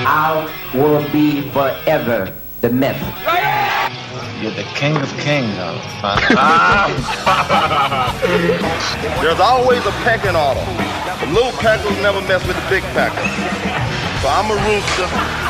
I will be forever the myth. You're the king of kings, There's always a pecking order. The little peckers never mess with the big peckers. So I'm a rooster,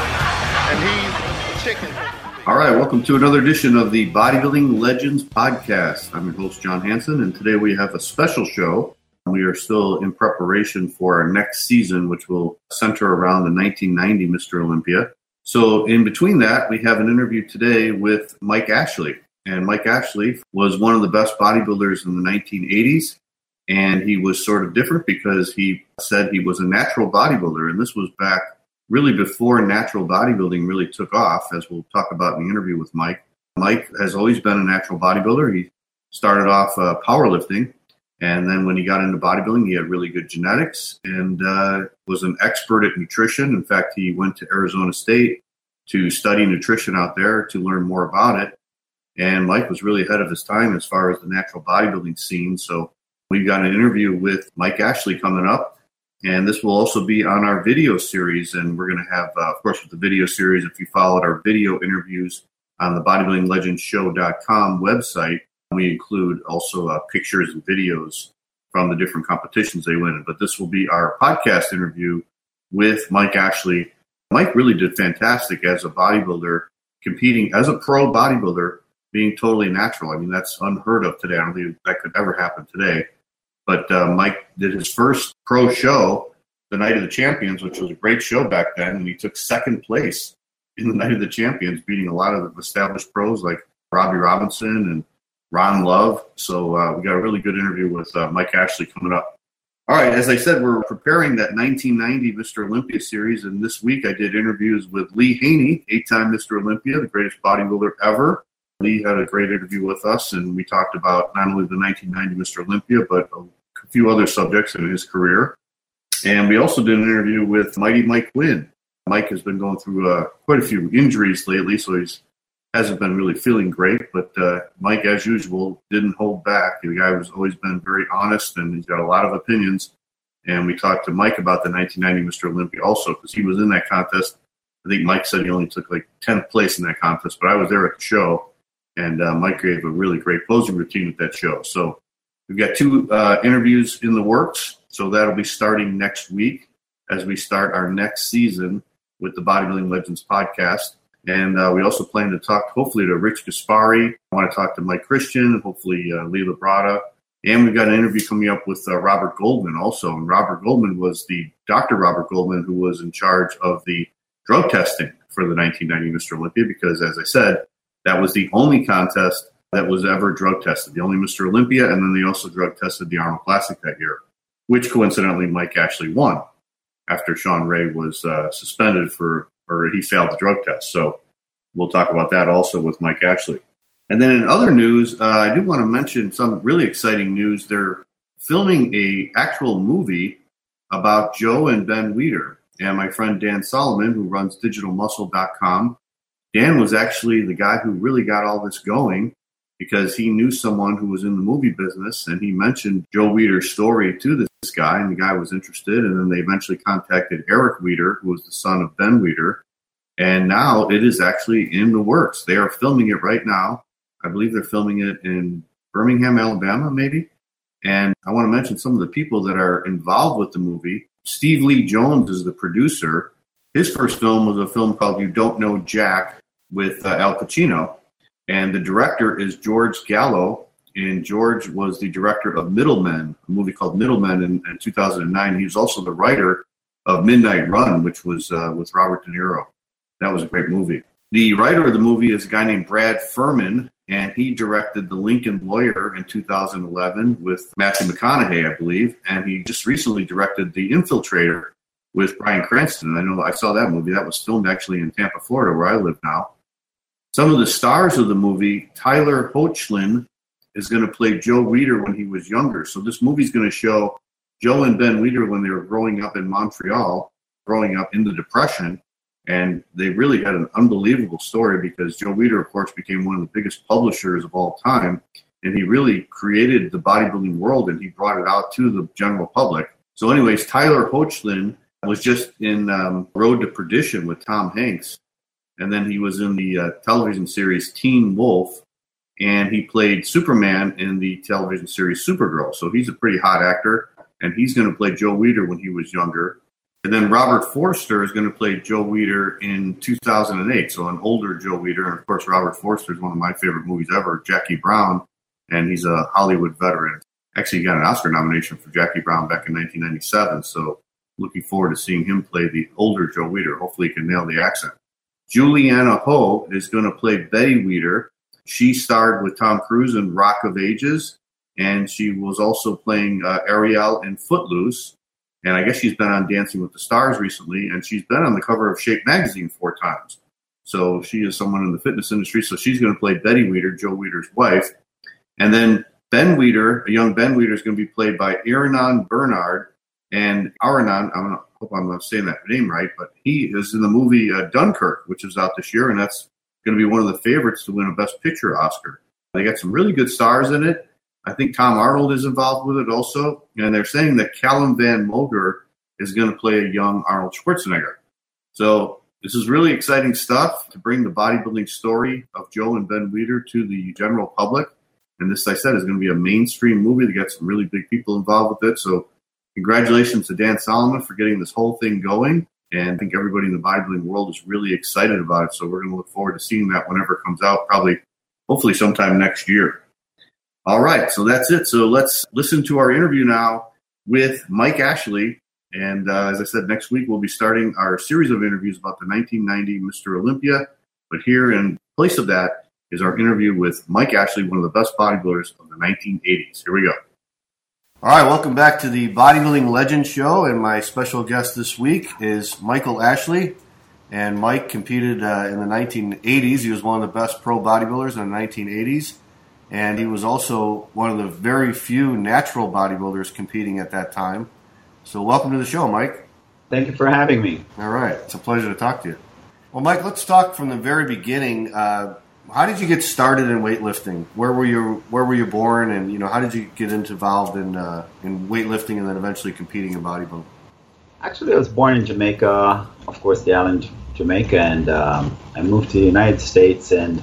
and he's a chicken. All right, welcome to another edition of the Bodybuilding Legends podcast. I'm your host, John Hansen, and today we have a special show. We are still in preparation for our next season, which will center around the 1990 Mr. Olympia. So in between that, we have an interview today with Mike Ashley. And Mike Ashley was one of the best bodybuilders in the 1980s. And he was sort of different because he said he was a natural bodybuilder. And this was back really before natural bodybuilding really took off, as we'll talk about in the interview with Mike. Mike has always been a natural bodybuilder. He started off powerlifting. And then when he got into bodybuilding, he had really good genetics and was an expert at nutrition. In fact, he went to Arizona State to study nutrition out there to learn more about it. And Mike was really ahead of his time as far as the natural bodybuilding scene. So we've got an interview with Mike Ashley coming up. And this will also be on our video series. And we're going to have, of course, with the video series, if you followed our video interviews on the bodybuildinglegendshow.com website, we include also pictures and videos from the different competitions they win in. But this will be our podcast interview with Mike Ashley. Mike really did fantastic as a bodybuilder, competing as a pro bodybuilder, being totally natural. I mean, that's unheard of today. I don't think that could ever happen today. But Mike did his first pro show, the Night of the Champions, which was a great show back then. And he took second place in the Night of the Champions, beating a lot of the established pros like Robbie Robinson and Ron Love. So we got a really good interview with Mike Ashley coming up. All right, as I said, we're preparing that 1990 Mr. Olympia series, and this week I did interviews with Lee Haney, 8-time Mr. Olympia, the greatest bodybuilder ever. Lee had a great interview with us, and we talked about not only the 1990 Mr. Olympia, but a few other subjects in his career. And we also did an interview with Mighty Mike Wynn. Mike has been going through quite a few injuries lately, so hasn't been really feeling great, but Mike, as usual, didn't hold back. The guy has always been very honest, and he's got a lot of opinions. And we talked to Mike about the 1990 Mr. Olympia also, because he was in that contest. I think Mike said he only took like 10th place in that contest, but I was there at the show, and Mike gave a really great posing routine at that show. So we've got two interviews in the works, so that'll be starting next week as we start our next season with the Bodybuilding Legends podcast. And we also plan to talk, hopefully, to Rich Gaspari. I want to talk to Mike Christian, and hopefully Lee Labrada. And we've got an interview coming up with Robert Goldman also. And Robert Goldman was the Dr. Robert Goldman who was in charge of the drug testing for the 1990 Mr. Olympia, because, as I said, that was the only contest that was ever drug tested, the only Mr. Olympia. And then they also drug tested the Arnold Classic that year, which coincidentally Mike Ashley won after Sean Ray was suspended or he failed the drug test. So we'll talk about that also with Mike Ashley. And then in other news, I do want to mention some really exciting news. They're filming a actual movie about Joe and Ben Weider. And my friend Dan Solomon, who runs digitalmuscle.com, Dan was actually the guy who really got all this going because he knew someone who was in the movie business, and he mentioned Joe Weider's story to this guy, and the guy was interested, and then they eventually contacted Eric Weider, who was the son of Ben Weider, and now it is actually in the works. They are filming it right now. I believe they're filming it in Birmingham, Alabama, maybe, and I want to mention some of the people that are involved with the movie. Steve Lee Jones is the producer. His first film was a film called You Don't Know Jack with Al Pacino. And the director is George Gallo, and George was the director of Middlemen, a movie called Middlemen in 2009. He was also the writer of Midnight Run, which was with Robert De Niro. That was a great movie. The writer of the movie is a guy named Brad Furman, and he directed The Lincoln Lawyer in 2011 with Matthew McConaughey, I believe, and he just recently directed The Infiltrator with Bryan Cranston. I know I saw that movie. That was filmed actually in Tampa, Florida, where I live now. Some of the stars of the movie, Tyler Hoechlin is going to play Joe Weider when he was younger. So this movie is going to show Joe and Ben Weider when they were growing up in Montreal, growing up in the Depression. And they really had an unbelievable story because Joe Weider, of course, became one of the biggest publishers of all time. And he really created the bodybuilding world, and he brought it out to the general public. So anyways, Tyler Hoechlin was just in Road to Perdition with Tom Hanks. And then he was in the television series Teen Wolf. And he played Superman in the television series Supergirl. So he's a pretty hot actor. And he's going to play Joe Weider when he was younger. And then Robert Forster is going to play Joe Weider in 2008. So an older Joe Weider. And, of course, Robert Forster is one of my favorite movies ever, Jackie Brown. And he's a Hollywood veteran. Actually, he got an Oscar nomination for Jackie Brown back in 1997. So looking forward to seeing him play the older Joe Weider. Hopefully he can nail the accent. Juliana Ho is going to play Betty Weider. She starred with Tom Cruise in Rock of Ages, and she was also playing Ariel in Footloose. And I guess she's been on Dancing with the Stars recently, and she's been on the cover of Shape magazine 4 times. So she is someone in the fitness industry. So she's going to play Betty Weider, Joe Weider's wife. And then Ben Weider, a young Ben Weider, is going to be played by Iranon Bernard. And Iranon, I hope I'm not saying that name right, but he is in the movie Dunkirk, which is out this year, and that's going to be one of the favorites to win a Best Picture Oscar. They got some really good stars in it. I think Tom Arnold is involved with it also. And they're saying that Callum Van Moger is going to play a young Arnold Schwarzenegger. So this is really exciting stuff to bring the bodybuilding story of Joe and Ben Weider to the general public. And this, I said, is going to be a mainstream movie. They got some really big people involved with it. So congratulations to Dan Solomon for getting this whole thing going. And I think everybody in the bodybuilding world is really excited about it. So we're going to look forward to seeing that whenever it comes out, hopefully sometime next year. All right, so that's it. So let's listen to our interview now with Mike Ashley. And as I said, next week we'll be starting our series of interviews about the 1990 Mr. Olympia. But here in place of that is our interview with Mike Ashley, one of the best bodybuilders of the 1980s. Here we go. All right, welcome back to the Bodybuilding Legends Show, and my special guest this week is Michael Ashley. And Mike competed in the 1980s. He was one of the best pro bodybuilders in the 1980s, and he was also one of the very few natural bodybuilders competing at that time. So welcome to the show, Mike. Thank you for having me. All right, it's a pleasure to talk to you. Well, Mike, let's talk from the very beginning. How did you get started in weightlifting? Where were you born, and how did you get involved in weightlifting and then eventually competing in bodybuilding? Actually, I was born in Jamaica, of course, the island Jamaica, and I moved to the United States. And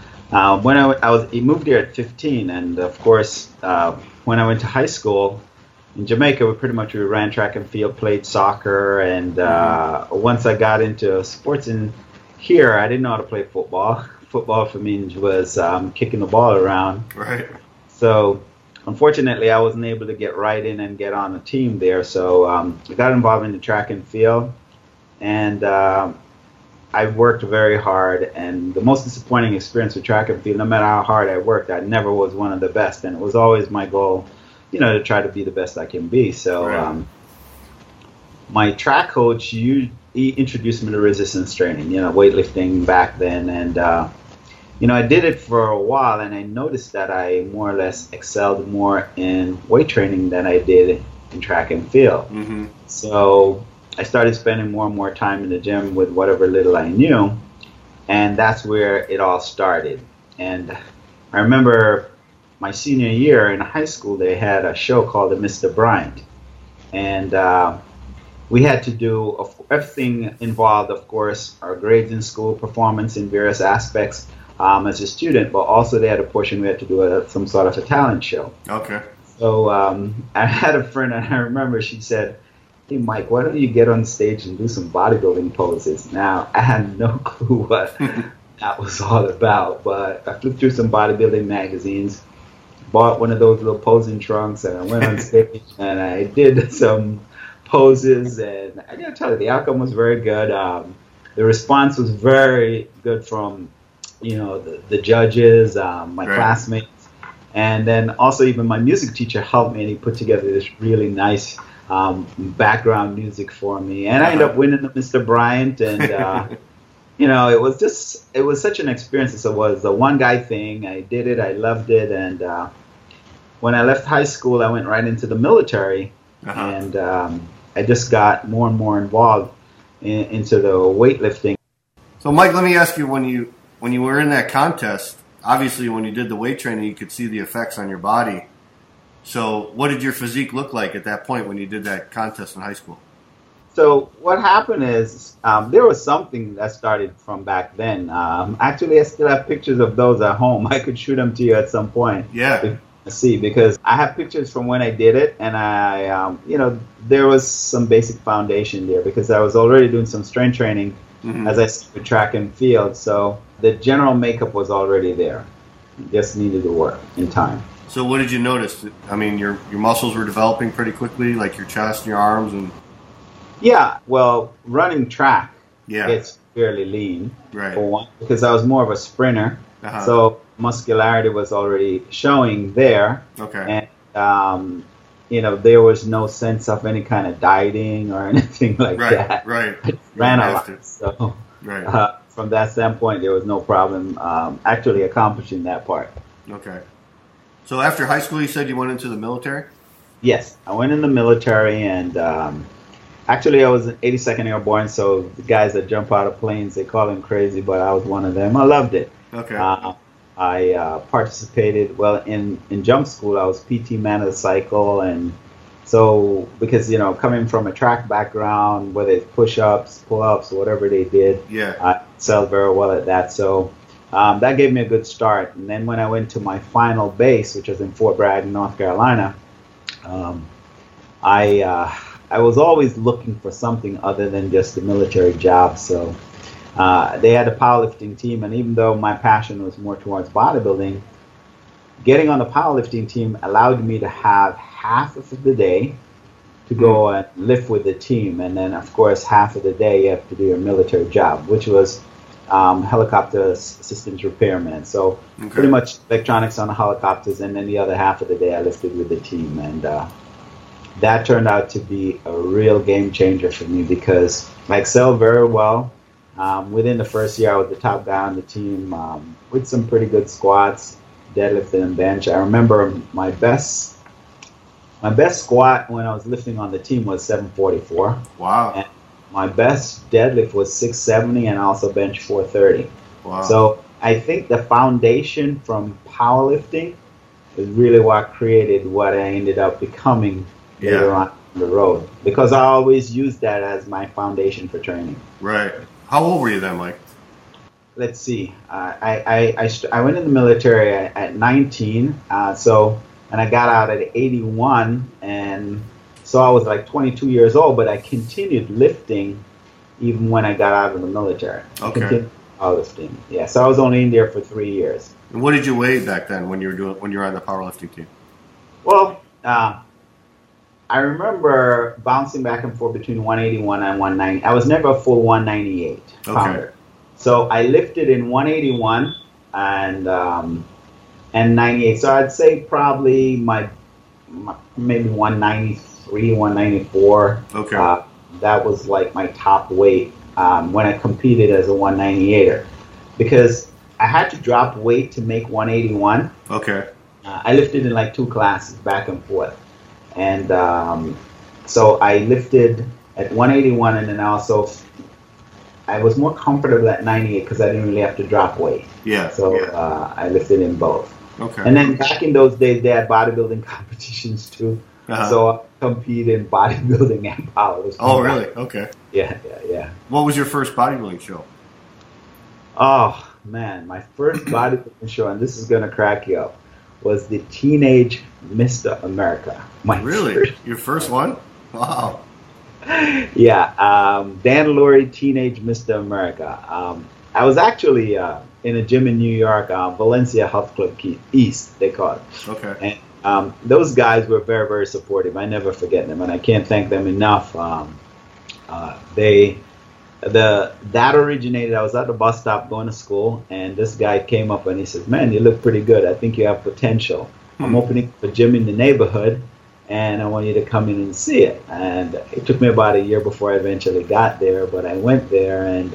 when I moved here at 15, and of course, when I went to high school in Jamaica, we ran track and field, played soccer, and once I got into sports in here, I didn't know how to play football. Football for me was kicking the ball around. Right. So, unfortunately, I wasn't able to get right in and get on the team there. So, I got involved in the track and field, and I worked very hard. And the most disappointing experience with track and field, no matter how hard I worked, I never was one of the best. And it was always my goal, to try to be the best I can be. So, right. My track coach, he introduced me to resistance training, weightlifting back then. And, I did it for a while, and I noticed that I more or less excelled more in weight training than I did in track and field. Mm-hmm. So I started spending more and more time in the gym with whatever little I knew, and that's where it all started. And I remember my senior year in high school, they had a show called the Mr. Bryant, and we had to do everything involved, of course, our grades in school, performance in various aspects as a student, but also they had a portion we had to do some sort of a talent show. Okay. So I had a friend, and I remember she said, "Hey, Mike, why don't you get on stage and do some bodybuilding poses?" Now, I had no clue what that was all about, but I flipped through some bodybuilding magazines, bought one of those little posing trunks, and I went on stage, and I did some poses, and I gotta tell you, the outcome was very good. The response was very good from the judges, my classmates, and then also even my music teacher helped me, and he put together this really nice background music for me, and I ended up winning the Mr. Bryant, and it was such an experience. It was a one guy thing. I did it, I loved it, and when I left high school, I went right into the military, and I just got more and more involved into the weightlifting. So, Mike, let me ask you, when you were in that contest, obviously when you did the weight training, you could see the effects on your body. So what did your physique look like at that point when you did that contest in high school? So what happened is there was something that started from back then. Actually, I still have pictures of those at home. I could shoot them to you at some point. Yeah. See, because I have pictures from when I did it, and I, there was some basic foundation there because I was already doing some strength training as I started track and field. So the general makeup was already there. Just needed to work in time. So what did you notice? I mean, your muscles were developing pretty quickly, like your chest and your arms, and yeah. Well, running track yeah, gets fairly lean, right? For one, because I was more of a sprinter, so muscularity was already showing there. Okay. And there was no sense of any kind of dieting or anything like that. Right. I ran a lot, so right. From that standpoint, there was no problem actually accomplishing that part. Okay. So after high school, you said you went into the military? Yes, I went in the military, and actually I was an 82nd Airborne, so the guys that jump out of planes, they call them crazy, but I was one of them. I loved it. Okay. I participated, in jump school, I was PT man of the cycle, and so, because, coming from a track background, whether it's push-ups, pull-ups, whatever they did, I excelled very well at that. So that gave me a good start. And then when I went to my final base, which was in Fort Bragg, North Carolina, I was always looking for something other than just a military job. So they had a powerlifting team, and even though my passion was more towards bodybuilding, getting on the powerlifting team allowed me to have half of the day to go and lift with the team, and then of course half of the day you have to do your military job, which was helicopter systems repairman. So pretty much electronics on the helicopters, and then the other half of the day I lifted with the team, and that turned out to be a real game changer for me because I excelled very well. Within the first year, I was the top guy on the team with some pretty good squats, deadlift, and bench. I remember my best squat when I was lifting on the team was 744. Wow. And my best deadlift was 670, and also bench 430. Wow. So I think the foundation from powerlifting is really what created what I ended up becoming later on the road, because I always used that as my foundation for training. Right. How old were you then, Mike? Let's see. I went in the military at 19. And I got out at 81, and so I was like 22 years old. But I continued lifting even when I got out of the military. Okay. Powerlifting. Yeah. So I was only in there for 3 years. And what did you weigh back then when you were on the powerlifting team? Well, I remember bouncing back and forth between 181 and 190. I was never a full 198 pounder. So I lifted in 181 and 98. So I'd say probably my maybe 193, 194. Okay. That was like my top weight when I competed as a 198er, because I had to drop weight to make 181. Okay. I lifted in like 2 classes back and forth. And so I lifted at 181, and then also I was more comfortable at 98 because I didn't really have to drop weight. Yeah. So I lifted in both. Okay. And then back in those days, they had bodybuilding competitions too. So I competed in bodybuilding and powerlifting. Oh, really? Okay. Yeah. What was your first bodybuilding show? Oh, man. My first bodybuilding show, and this is going to crack you up, was the Teenage Mr. America. Really? Your first one? Wow. Yeah. Dan Lurie, Teenage Mr. America. I was actually in a gym in New York, Valencia Health Club East, they call it. Okay. And those guys were very, very supportive. I never forget them, and I can't thank them enough. That originated, I was at the bus stop going to school, and this guy came up and he says, "Man, you look pretty good. I think you have potential. I'm opening a gym in the neighborhood, and I want you to come in and see it." And it took me about a year before I eventually got there, but I went there, and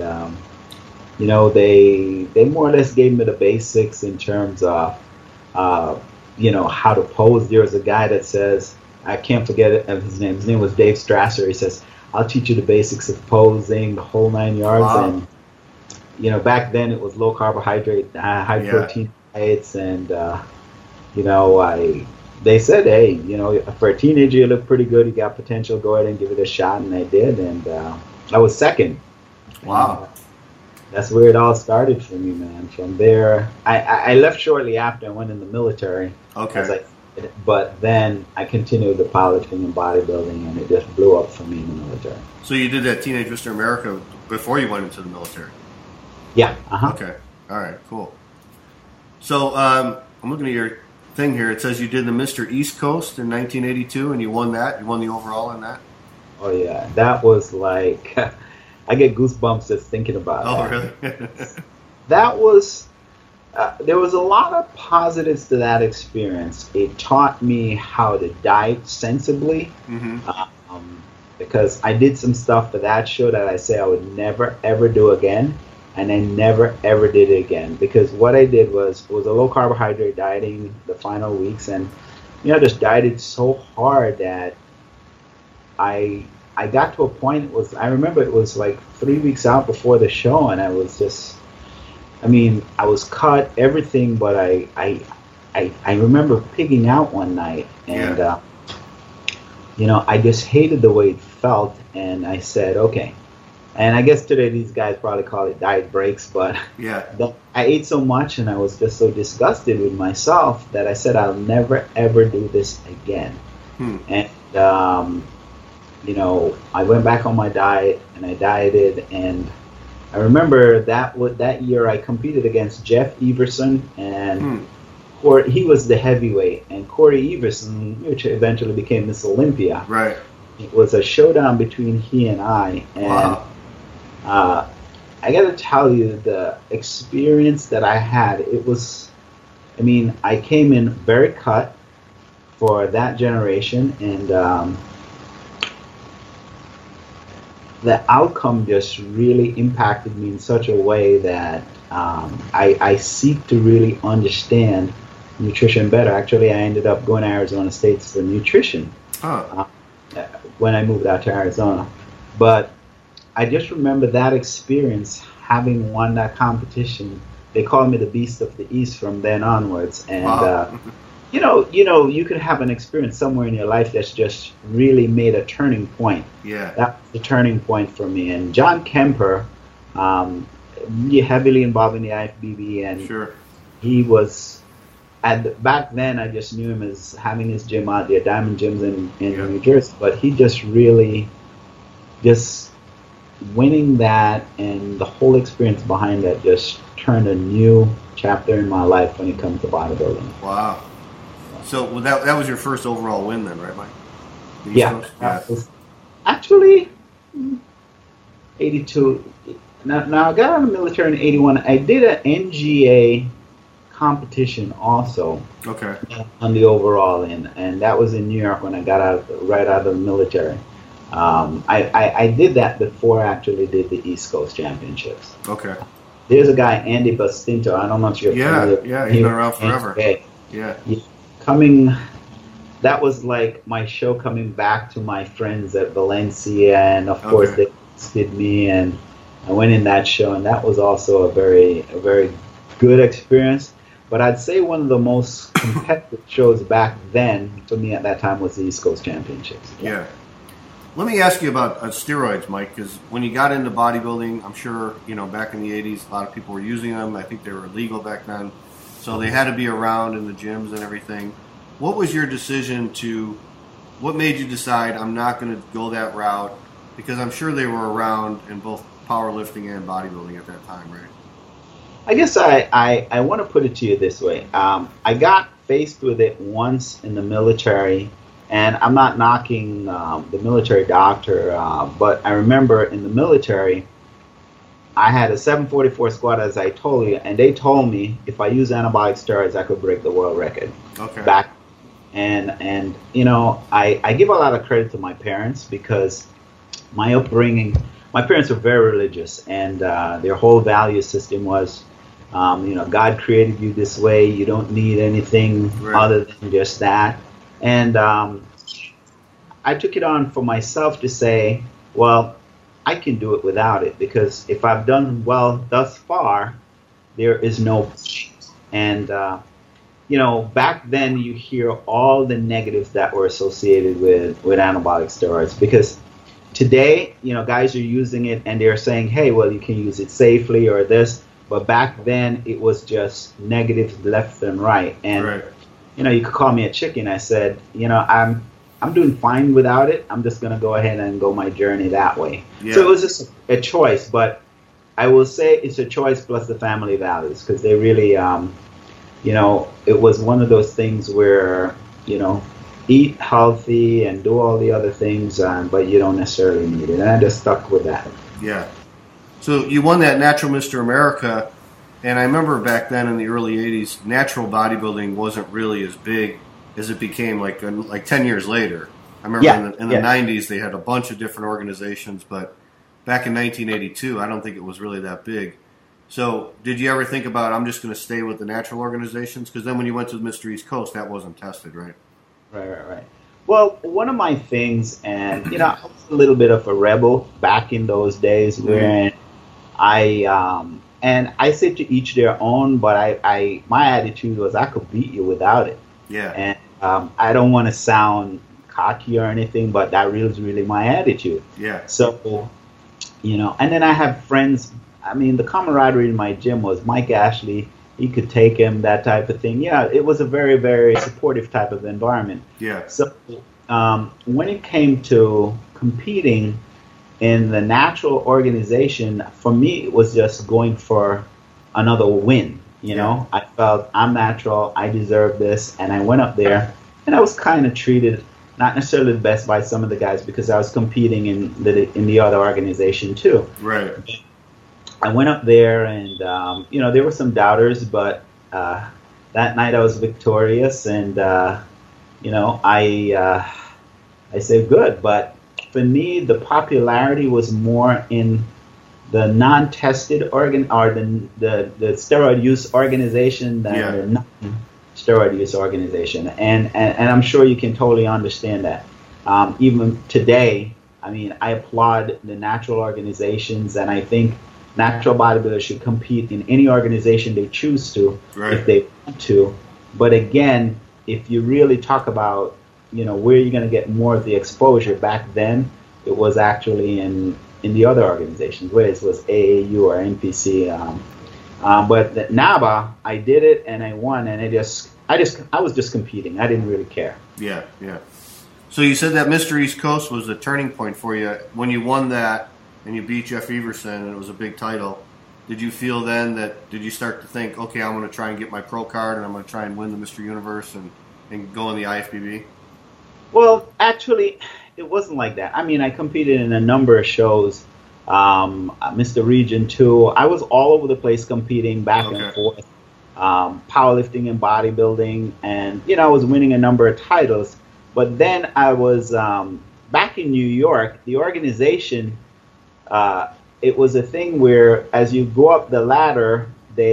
they more or less gave me the basics in terms of how to pose. There was a guy that says, I can't forget it, his name was Dave Strasser. He says, "I'll teach you the basics of posing, the whole 9 yards." Wow. And back then it was low carbohydrate, high protein diets, and they said, hey, for a teenager, you look pretty good. You got potential. Go ahead and give it a shot. And I did. And I was second. Wow. And, that's where it all started for me, man. From there, I left shortly after. I went in the military. Okay. But then I continued the powerlifting and bodybuilding, and it just blew up for me in the military. So you did that Teenage Mr. America before you went into the military? Yeah. Uh-huh. Okay. All right. Cool. So I'm looking at your thing here. It says you did the Mr. East Coast in 1982, and you won that. You won the overall in that. Oh yeah, that was like I get goosebumps just thinking about it. Oh really? That was. There was a lot of positives to that experience. It taught me how to diet sensibly, because I did some stuff for that show that I say I would never ever do again, and I never ever did it again. Because what I did was a low carbohydrate dieting the final weeks, and just dieted so hard that I got to a point. I remember it was like 3 weeks out before the show, and I was just. I was cut, everything, but I remember pigging out one night, and I just hated the way it felt, and I said, okay. And I guess today these guys probably call it diet breaks, but I ate so much, and I was just so disgusted with myself that I said I'll never ever do this again. And I went back on my diet, and I dieted, and I remember that year I competed against Jeff Everson, and he was the heavyweight, and Corey Everson, which eventually became Miss Olympia. Right. It was a showdown between he and I, and I got to tell you, the experience that I had, it was, I came in very cut for that generation, and the outcome just really impacted me in such a way that I seek to really understand nutrition better. Actually, I ended up going to Arizona State for nutrition when I moved out to Arizona. But I just remember that experience, having won that competition. They called me the Beast of the East from then onwards. And you could have an experience somewhere in your life that's just really made a turning point. Yeah. That was the turning point for me. And John Kemper, heavily involved in the IFBB, and he was, back then I just knew him as having his gym out there, Diamond Gyms in New Jersey, but he just really, winning that and the whole experience behind that just turned a new chapter in my life when it comes to bodybuilding. Wow. So that was your first overall win then, right, Mike? Yeah. Was actually 82. Now I got out of the military in 81. I did an NGA competition also. Okay. On the overall end, and that was in New York when I got right out of the military. I did that before I actually did the East Coast Championships. Okay. There's a guy, Andy Bastinto. I don't know if you're familiar. Yeah, he's been around forever. Yeah. That was like my show coming back to my friends at Valencia, and of course they did me, and I went in that show, and that was also a very good experience. But I'd say one of the most competitive shows back then for me at that time was the East Coast Championships. Yeah. Let me ask you about steroids, Mike, because when you got into bodybuilding, I'm sure, back in the 80s, a lot of people were using them. I think they were illegal back then. So they had to be around in the gyms and everything. What was your decision what made you decide I'm not going to go that route? Because I'm sure they were around in both powerlifting and bodybuilding at that time, right? I guess I want to put it to you this way. I got faced with it once in the military, and I'm not knocking the military doctor, but I remember in the military, I had a 744 squat, as I told you, and they told me if I use anabolic steroids, I could break the world record. Okay. Back, and I give a lot of credit to my parents, because my upbringing, my parents were very religious, and their whole value system was, God created you this way. You don't need anything other than just that. And I took it on for myself to say, well, I can do it without it, because if I've done well thus far, there is no. And back then you hear all the negatives that were associated with anabolic steroids, because today, guys are using it and they're saying, hey, well, you can use it safely or this. But back then it was just negatives left and right. And, Right. You could call me a chicken. I said, I'm doing fine without it. I'm just going to go ahead and go my journey that way. Yeah. So it was just a choice. But I will say it's a choice plus the family values, because they really, it was one of those things where, eat healthy and do all the other things, but you don't necessarily need it. And I just stuck with that. Yeah. So you won that Natural Mr. America, and I remember back then in the early 80s, natural bodybuilding wasn't really as big as it became like 10 years later. I remember in the 90s they had a bunch of different organizations, but back in 1982 I don't think it was really that big. So did you ever think about, I'm just going to stay with the natural organizations? Because then when you went to Mr. East Coast, that wasn't tested, right? Right. Well, one of my things, and I was a little bit of a rebel back in those days, when I said to each their own, but my attitude was I could beat you without it. Yeah. And I don't want to sound cocky or anything, but that was really my attitude. Yeah. So, and then I have friends. I mean, the camaraderie in my gym was Mike Ashley. He could take him, that type of thing. Yeah, it was a very, very supportive type of environment. Yeah. So when it came to competing in the natural organization, for me, it was just going for another win. I felt I'm natural, I deserve this, and I went up there, and I was kind of treated not necessarily the best by some of the guys, because I was competing in the other organization too. Right. I went up there, and there were some doubters, but that night I was victorious, and I said good. But for me, the popularity was more in the non-tested organ, or the steroid use organization, than the non-steroid use organization, and I'm sure you can totally understand that. Even today, I mean, I applaud the natural organizations, and I think natural bodybuilders should compete in any organization they choose to, if they want to. But again, if you really talk about, where you're going to get more of the exposure, back then it was actually in the other organizations, whether it was AAU or NPC. But the NABA, I did it and I won, and I was just competing. I didn't really care. Yeah. So you said that Mr. East Coast was the turning point for you. When you won that and you beat Jeff Everson and it was a big title, did you feel then did you start to think, okay, I'm going to try and get my pro card and I'm going to try and win the Mr. Universe and go in the IFBB? Well, actually, it wasn't like that. I mean, I competed in a number of shows, Mr. Region 2. I was all over the place competing back and forth, powerlifting and bodybuilding, and, I was winning a number of titles. But then I was back in New York. The organization, it was a thing where as you go up the ladder,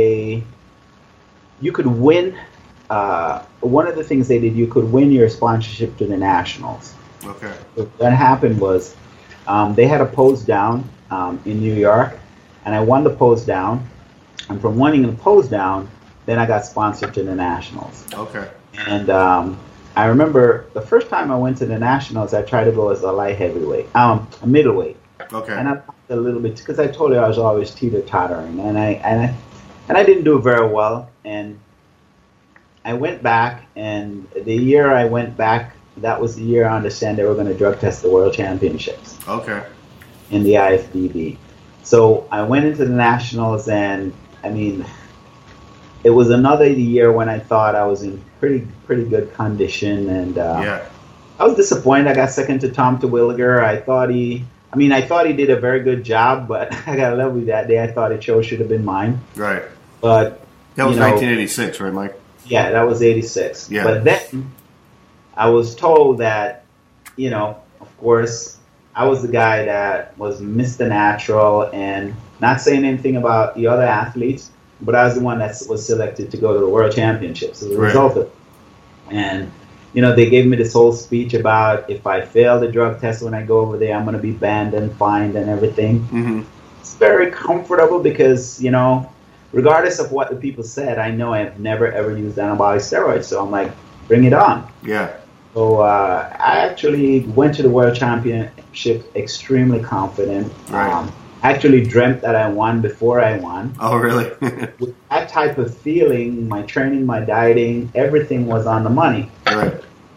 you could win. One of the things they did, you could win your sponsorship to the Nationals. Okay. What happened was they had a pose down in New York, and I won the pose down. And from winning the pose down, then I got sponsored to the Nationals. Okay. And I remember the first time I went to the Nationals, I tried to go as a light heavyweight, a middleweight. Okay. And I lost a little bit because I told you I was always teeter-tottering, and I didn't do very well. And I went back, and the year I went back, that was the year I understand they were going to drug test the World Championships. Okay. In the IFBB. So I went into the Nationals, and I mean, it was another year when I thought I was in pretty good condition, and I was disappointed. I got second to Tom Terwilliger. I thought he did a very good job, but I got to love you that day. I thought it should have been mine. Right. But that was 1986, right, Mike? Yeah, that was 86. Yeah. But then I was told that, of course, I was the guy that was Mr. Natural, and not saying anything about the other athletes, but I was the one that was selected to go to the World Championships as a result of it. And, they gave me this whole speech about if I fail the drug test when I go over there, I'm going to be banned and fined and everything. Mm-hmm. It's very comfortable because, regardless of what the people said, I know I've never ever used anabolic steroids. So I'm like, bring it on. Yeah. So I actually went to the World Championship extremely confident. Right. Actually dreamt that I won before I won. Oh, really? With that type of feeling, my training, my dieting, everything was on the money. Right.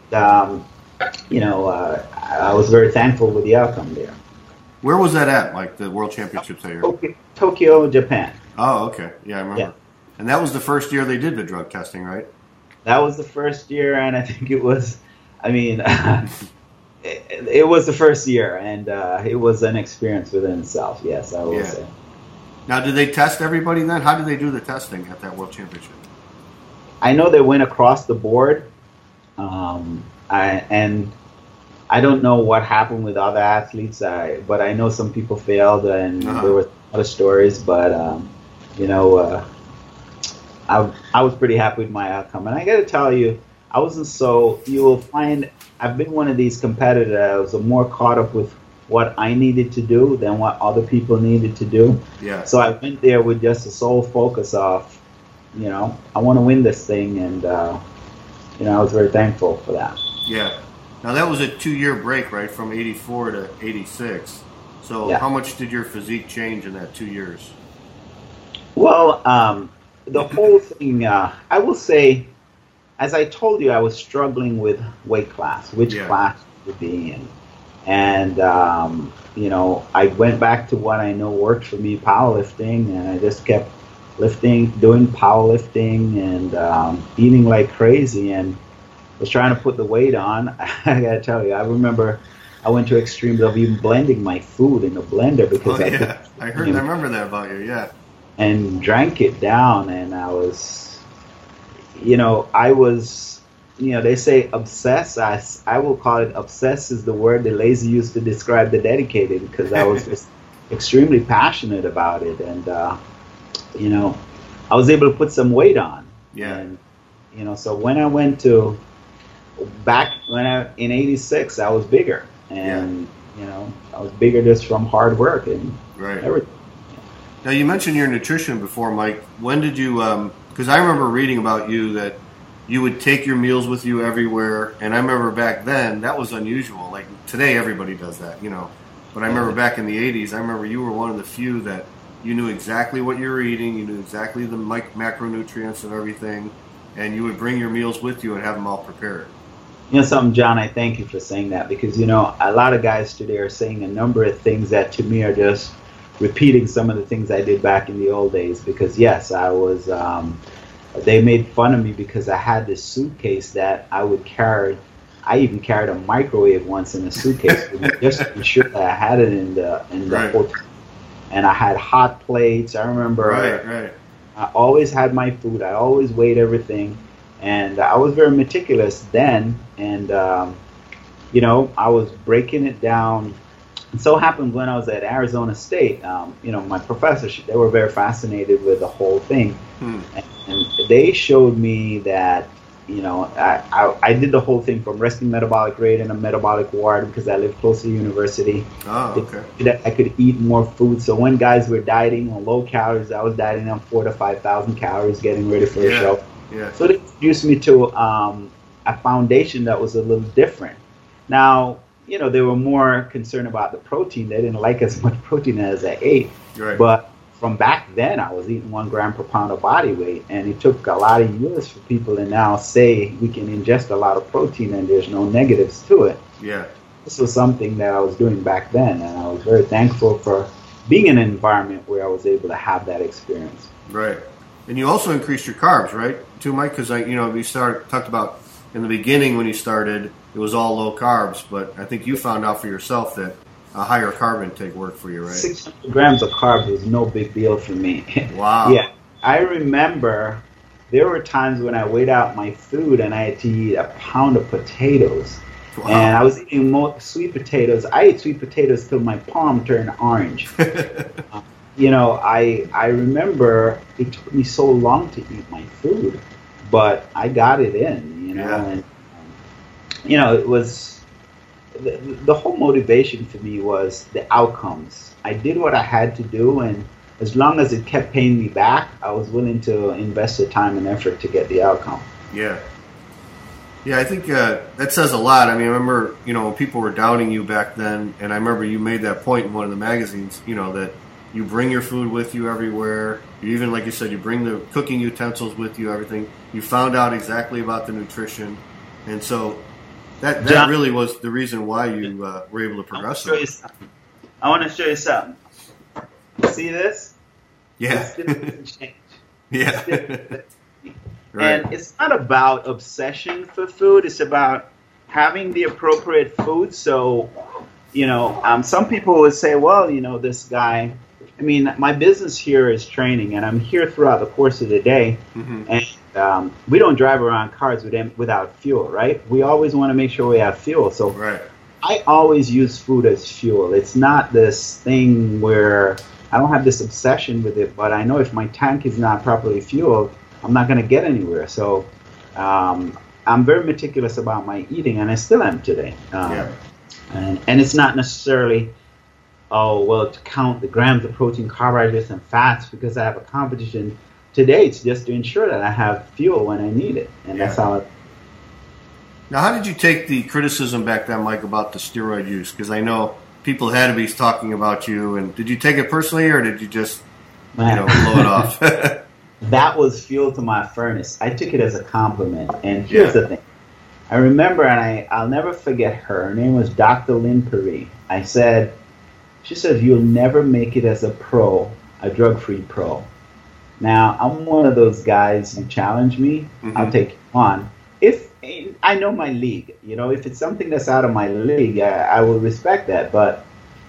I was very thankful with the outcome there. Where was that at, like the World Championships that year? Tokyo, Japan. Oh, okay. Yeah, I remember. Yeah. And that was the first year they did the drug testing, right? That was the first year, and I think it was, it was the first year, and it was an experience within itself, yes, I will say. Now, did they test everybody then? How did they do the testing at that World Championship? I know they went across the board, I don't know what happened with other athletes, but I know some people failed, and there were other stories, but, I was pretty happy with my outcome. And I got to tell you, you will find, I've been one of these competitors that was more caught up with what I needed to do than what other people needed to do. Yeah. So I went there with just the sole focus of, I want to win this thing, and, I was very thankful for that. Yeah. Now, that was a 2-year break, right, from 84 to 86. So Yeah. How much did your physique change in that 2 years? Well, the whole thing, I will say, as I told you, I was struggling with weight class, which Yeah. class to be in. And, I went back to what I know worked for me, powerlifting, and I just kept doing powerlifting and eating like crazy, and was trying to put the weight on. I gotta tell you, I remember I went to extremes of even blending my food in a blender because I remember that about you, yeah. and drank it down, and I was, they say obsessed. I will call it obsessed is the word the lazy used to describe the dedicated, because I was just extremely passionate about it, and I was able to put some weight on. Yeah. And so when I went in '86, I was bigger, and I was bigger just from hard work and Right. everything. Now, you mentioned your nutrition before, Mike. When did you, because I remember reading about you that you would take your meals with you everywhere, and I remember back then, that was unusual. Like, today, everybody does that, But I remember back in the 80s, I remember you were one of the few that you knew exactly what you were eating, you knew exactly the macronutrients and everything, and you would bring your meals with you and have them all prepared. Something, John, I thank you for saying that, because, a lot of guys today are saying a number of things that to me are just repeating some of the things I did back in the old days. Because, yes, I was, they made fun of me because I had this suitcase that I would carry. I even carried a microwave once in a suitcase just to be sure that I had it in the Right. hotel. And I had hot plates. I remember Right. I always had my food. I always weighed everything. And I was very meticulous then. And, I was breaking it down. And so happened when I was at Arizona State, my professors, they were very fascinated with the whole thing. And they showed me that, I did the whole thing from resting metabolic rate in a metabolic ward because I lived close to the university. Oh, okay. That I could eat more food. So when guys were dieting on low calories, I was dieting on 4,000 to 5,000 calories, getting ready for the show. Yeah. So they introduced me to a foundation that was a little different. Now, they were more concerned about the protein. They didn't like as much protein as I ate. Right. But from back then, I was eating 1 gram per pound of body weight. And it took a lot of years for people to now say we can ingest a lot of protein and there's no negatives to it. Yeah. This was something that I was doing back then. And I was very thankful for being in an environment where I was able to have that experience. Right. And you also increased your carbs, right, too, Mike? Because, we talked about in the beginning when you started, it was all low carbs, but I think you found out for yourself that a higher carb intake worked for you, right? 600 grams of carbs was no big deal for me. Wow. Yeah. I remember there were times when I weighed out my food and I had to eat a pound of potatoes. Wow. And I was eating more sweet potatoes. I ate sweet potatoes till my palm turned orange. I remember it took me so long to eat my food, but I got it in, Yeah. and, it was, the whole motivation for me was the outcomes. I did what I had to do, and as long as it kept paying me back, I was willing to invest the time and effort to get the outcome. Yeah. Yeah, I think that says a lot. I mean, I remember, when people were doubting you back then, and I remember you made that point in one of the magazines, that you bring your food with you everywhere. You even, like you said, you bring the cooking utensils with you, everything. You found out exactly about the nutrition. And so that John, really was the reason why you were able to progress. I want to show you something. See this? Yeah. It still doesn't change. Yeah. Right. And it's not about obsession for food. It's about having the appropriate food. So, some people would say, well, this guy, my business here is training, and I'm here throughout the course of the day. Mm-hmm. And we don't drive around cars without fuel, right? We always want to make sure we have fuel. So right. I always use food as fuel. It's not this thing where I don't have this obsession with it, but I know if my tank is not properly fueled, I'm not going to get anywhere. So I'm very meticulous about my eating, and I still am today. And it's not necessarily, to count the grams of protein, carbohydrates, and fats because I have a competition. Today, it's just to ensure that I have fuel when I need it. And that's how it. Now, how did you take the criticism back then, Mike, about the steroid use? Because I know people had to be talking about you. And did you take it personally, or did you just blow it off? That was fuel to my furnace. I took it as a compliment. And here's the thing. I remember, and I'll never forget her. Her name was Dr. Lynn Perry. She said, you'll never make it as a drug-free pro. Now, I'm one of those guys, you challenge me, I'll take you on. If I know my league, if it's something that's out of my league, I will respect that. But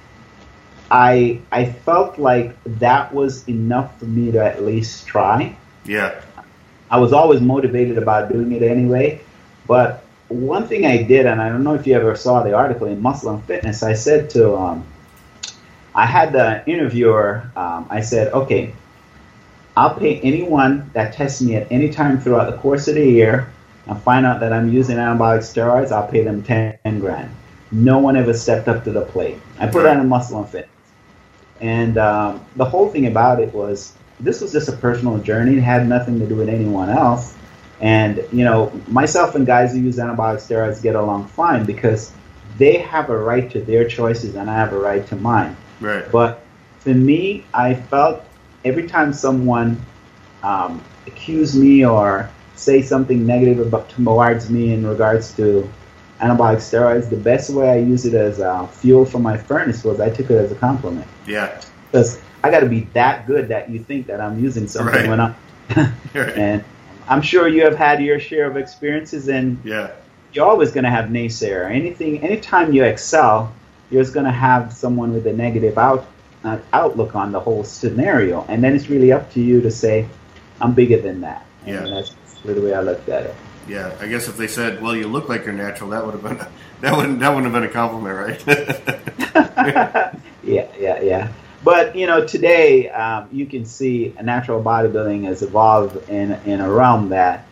I felt like that was enough for me to at least try. Yeah. I was always motivated about doing it anyway. But one thing I did, and I don't know if you ever saw the article in Muscle and Fitness, I said to, I had the interviewer, I said, okay, I'll pay anyone that tests me at any time throughout the course of the year and find out that I'm using anabolic steroids, I'll pay them 10 grand. No one ever stepped up to the plate. I put that in Muscle and Fitness. And the whole thing about it was, this was just a personal journey. It had nothing to do with anyone else. And, myself and guys who use anabolic steroids get along fine because they have a right to their choices and I have a right to mine. Right. But for me, I felt every time someone accused me or say something negative towards me in regards to anabolic steroids, the best way I use it as fuel for my furnace was I took it as a compliment. Yeah. Because I got to be that good that you think that I'm using something when I'm... And I'm sure you have had your share of experiences, and you're always going to have naysayer. Anytime you excel, you're just going to have someone with a negative outlook on the whole scenario, and then it's really up to you to say, I'm bigger than that. And that's the way I looked at it. Yeah, I guess if they said, "Well, you look like you're natural," that would have been that wouldn't have been a compliment, right? Yeah. But today you can see natural bodybuilding has evolved in a realm that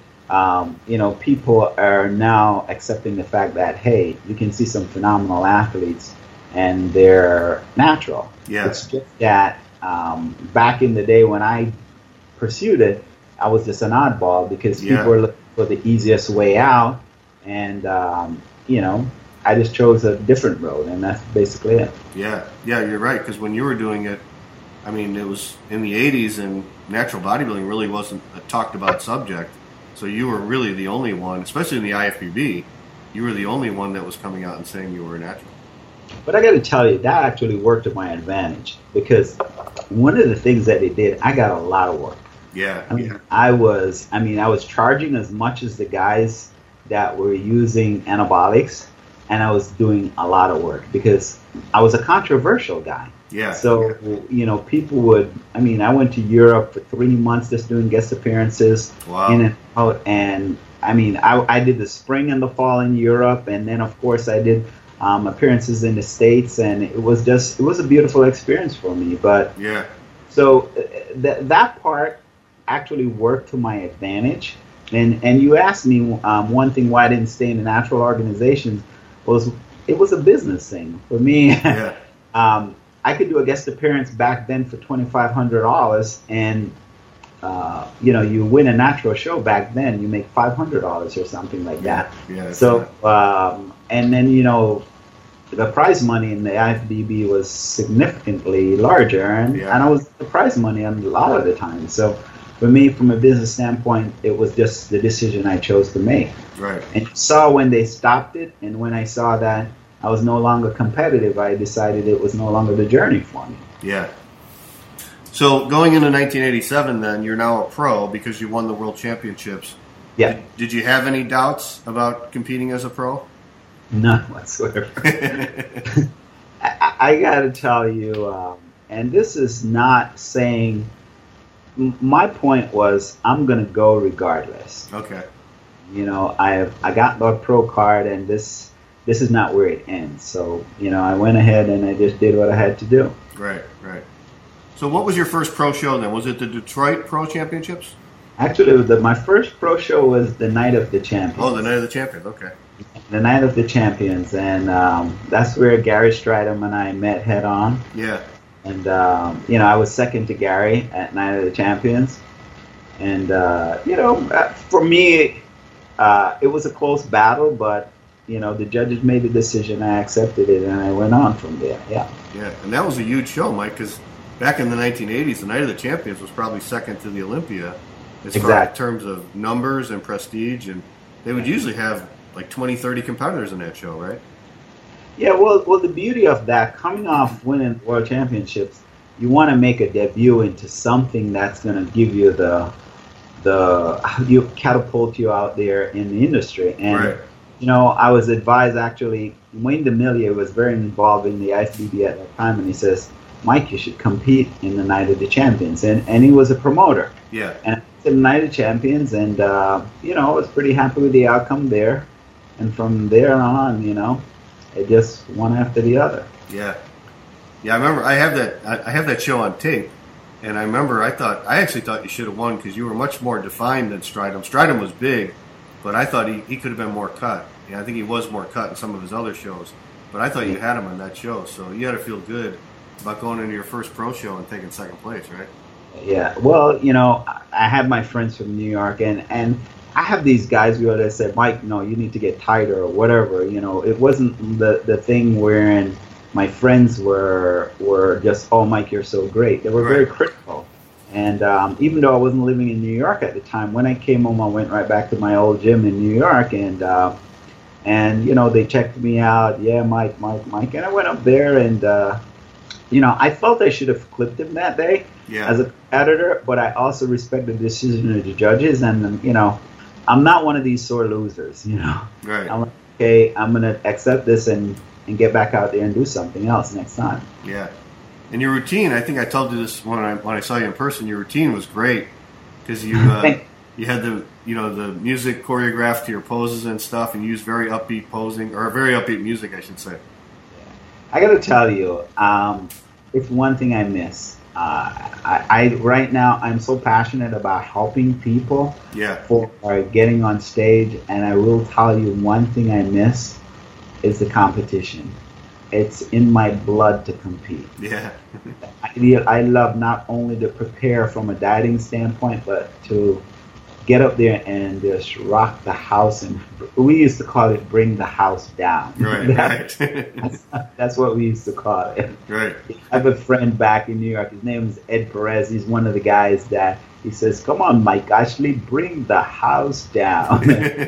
people are now accepting the fact that, hey, you can see some phenomenal athletes and they're natural. Yeah. It's just that back in the day when I pursued it, I was just an oddball because people were looking for the easiest way out, and I just chose a different road, and that's basically it. Yeah, you're right, because when you were doing it, it was in the 80s, and natural bodybuilding really wasn't a talked about subject, so you were really the only one, especially in the IFBB, you were the only one that was coming out and saying you were natural. But I got to tell you, that actually worked to my advantage, because one of the things that it did, I got a lot of work. Yeah. I was charging as much as the guys that were using anabolics, and I was doing a lot of work because I was a controversial guy. Yeah. So, people would, I went to Europe for 3 months just doing guest appearances. Wow. In and out. And, I did the spring and the fall in Europe, and then, of course, I did appearances in the States, and it was a beautiful experience for me. But so that part actually worked to my advantage. And you asked me one thing why I didn't stay in the natural organizations was it was a business thing for me. I could do a guest appearance back then for $2,500, and you win a natural show back then, you make $500 or something like that. Yeah. So and then the prize money in the IFBB was significantly larger, and I was the prize money on a lot of the time. So for me, from a business standpoint, it was just the decision I chose to make. Right. And you saw when they stopped it, and when I saw that I was no longer competitive, I decided it was no longer the journey for me. Yeah. So going into 1987, then you're now a pro because you won the World Championships. Yeah. Did you have any doubts about competing as a pro? None whatsoever. I got to tell you, and this is not saying. My point was I'm going to go regardless. Okay. I got my pro card, and this is not where it ends. So I went ahead and I just did what I had to do. Right. So what was your first pro show then? Was it the Detroit Pro Championships? Actually, my first pro show was the Night of the Champions. Oh, the Night of the Champions. Okay. The Night of the Champions, and that's where Gary Stridham and I met head on. Yeah. And I was second to Gary at Night of the Champions, and for me, it was a close battle, but the judges made the decision. I accepted it, and I went on from there. Yeah. Yeah, and that was a huge show, Mike, because back in the 1980s, the Night of the Champions was probably second to the Olympia as far in terms of numbers and prestige, and they would usually have like 20, 30 competitors in that show, right? Yeah, well, the beauty of that, coming off winning World Championships, you want to make a debut into something that's going to give you you catapult you out there in the industry. And, I was advised, actually, Wayne DeMillier was very involved in the IFBB at that time, and he says, Mike, you should compete in the Night of the Champions. And he was a promoter. Yeah. And I did the Night of the Champions, and, I was pretty happy with the outcome there. And from there on, it just one after the other. Yeah. I remember I have that show on tape, and I remember I actually thought you should have won because you were much more defined than Stridham. Stridham was big, but I thought he could have been more cut. Yeah, I think he was more cut in some of his other shows, but I thought you had him on that show, so you had to feel good about going into your first pro show and taking second place, right? Yeah. Well, I have my friends from New York, and I have these guys who that said, Mike, no, you need to get tighter or whatever. It wasn't the thing wherein my friends were just, oh, Mike, you're so great. They were very critical. And even though I wasn't living in New York at the time, when I came home, I went right back to my old gym in New York, and they checked me out. Yeah, Mike. And I went up there, and, I felt I should have clipped him that day as a competitor, but I also respect the decision of the judges, and, I'm not one of these sore losers, Right. I'm like, okay, I'm going to accept this and get back out there and do something else next time. Yeah. And your routine, I think I told you this when I saw you in person, your routine was great because you had the music choreographed to your poses and stuff, and you used very upbeat posing, or very upbeat music, I should say. I got to tell you, it's one thing I miss. I right now I'm so passionate about helping people for getting on stage, and I will tell you one thing I miss is the competition. It's in my blood to compete. Yeah. I love not only to prepare from a dieting standpoint, but to get up there and just rock the house. And we used to call it bring the house down. Right. That's what we used to call it. Right. I have a friend back in New York. His name is Ed Perez. He's one of the guys that he says, come on, Mike Ashley, bring the house down.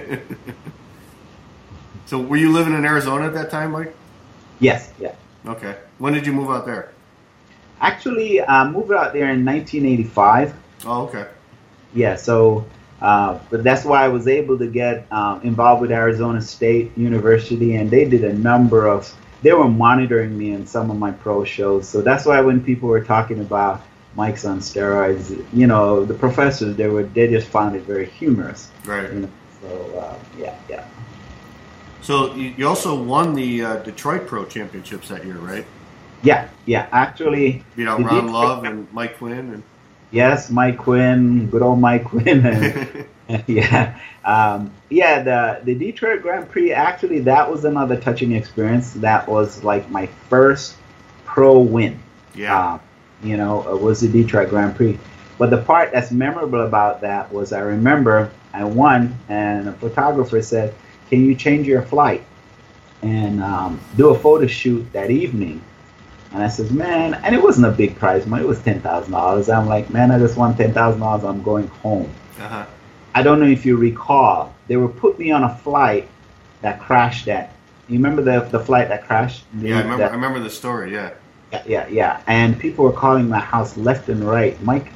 So were you living in Arizona at that time, Mike? Yes, yeah. Okay. When did you move out there? Actually, moved out there in 1985. Oh, okay. Yeah, so but that's why I was able to get involved with Arizona State University, and they did a number of, they were monitoring me in some of my pro shows. So that's why when people were talking about Mike's on steroids, the professors, they just found it very humorous. Right. So, yeah. So you also won the Detroit Pro Championships that year, right? Yeah. Actually, beat out Ron Love and Mike Quinn. And yes, Mike Quinn, good old Mike Quinn. And, the Detroit Grand Prix, actually, that was another touching experience. That was like my first pro win. Yeah. It was the Detroit Grand Prix. But the part that's memorable about that was I remember I won, and a photographer said, "Can you change your flight and do a photo shoot that evening?" And I said, "Man," and it wasn't a big prize money. It was $10,000. I'm like, "Man, I just won $10,000. I'm going home." Uh-huh. I don't know if you recall, they were put me on a flight that crashed. You remember the flight that crashed? Yeah, I remember the story. Yeah. Yeah. And people were calling my house left and right, Mike.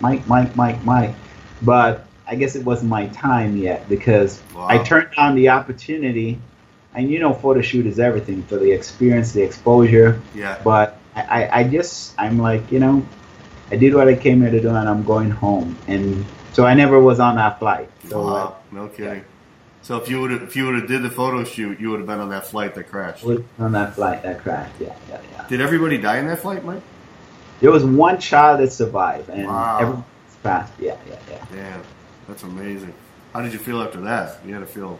But I guess it wasn't my time yet because I turned down the opportunity. And photo shoot is everything for the experience, the exposure. Yeah. But I'm like, I did what I came here to do, and I'm going home. And so I never was on that flight. So, wow, no kidding. Yeah. So if you would have did the photo shoot, you would have been on that flight that crashed. On that flight that crashed, yeah. Did everybody die in that flight, Mike? There was one child that survived, and everyone passed. Yeah. Damn, that's amazing. How did you feel after that? You had to feel.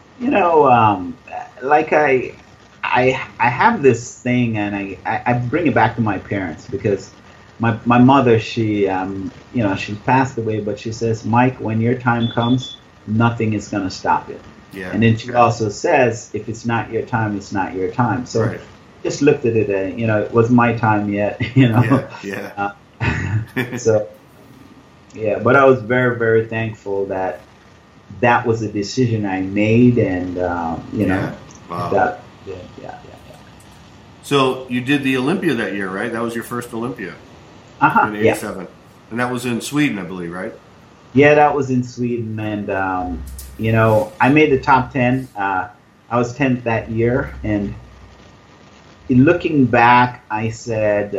Like I have this thing, and I bring it back to my parents because my mother, she passed away, but she says, "Mike, when your time comes, nothing is going to stop it." Yeah. And then she also says, "If it's not your time, it's not your time." So right. Just looked at it, it was my time yet, Yeah. So, yeah, but I was very, very thankful that was a decision I made, and Yeah. Wow. Yeah. So you did the Olympia that year, right? That was your first Olympia. In '87, yeah. And that was in Sweden, I believe, right? Yeah, that was in Sweden, and I made the top 10. I was 10th that year, and in looking back, I said,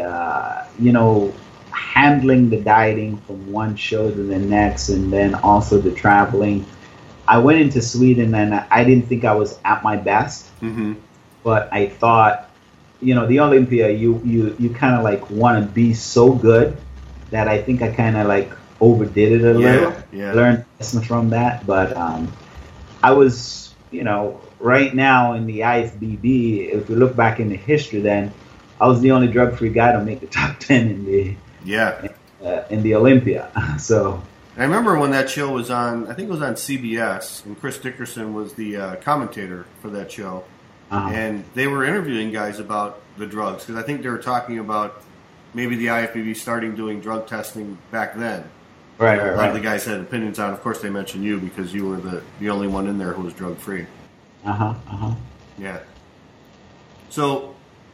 handling the dieting from one show to the next, and then also the traveling. I went into Sweden, and I didn't think I was at my best, but I thought, the Olympia, you kind of like want to be so good that I think I kind of like overdid it a little. Yeah. Learned lesson from that, but I was, right now in the IFBB, if we look back in the history, then I was the only drug-free guy to make the top 10 in the Olympia. So I remember when that show was on. I think it was on CBS, and Chris Dickerson was the commentator for that show. And they were interviewing guys about the drugs because I think they were talking about maybe the IFBB starting doing drug testing back then. Right. A lot of the guys had opinions on. Of course, they mentioned you because you were the only one in there who was drug free. Yeah. So,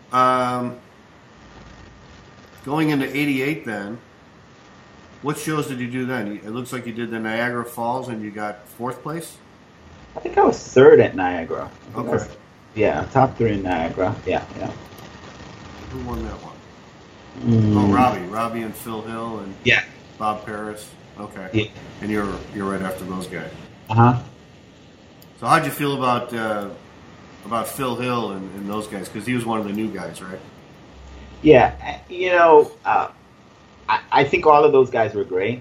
going into '88, then, what shows did you do then? It looks like you did the Niagara Falls, and you got 4th place. I think I was 3rd at Niagara. Okay. Top 3 in Niagara. Yeah. Who won that one? Oh, Robbie and Phil Hill and Bob Paris. Okay. Yeah. And you're right after those guys. So how'd you feel about Phil Hill and those guys? Because he was one of the new guys, right? Yeah. I think all of those guys were great.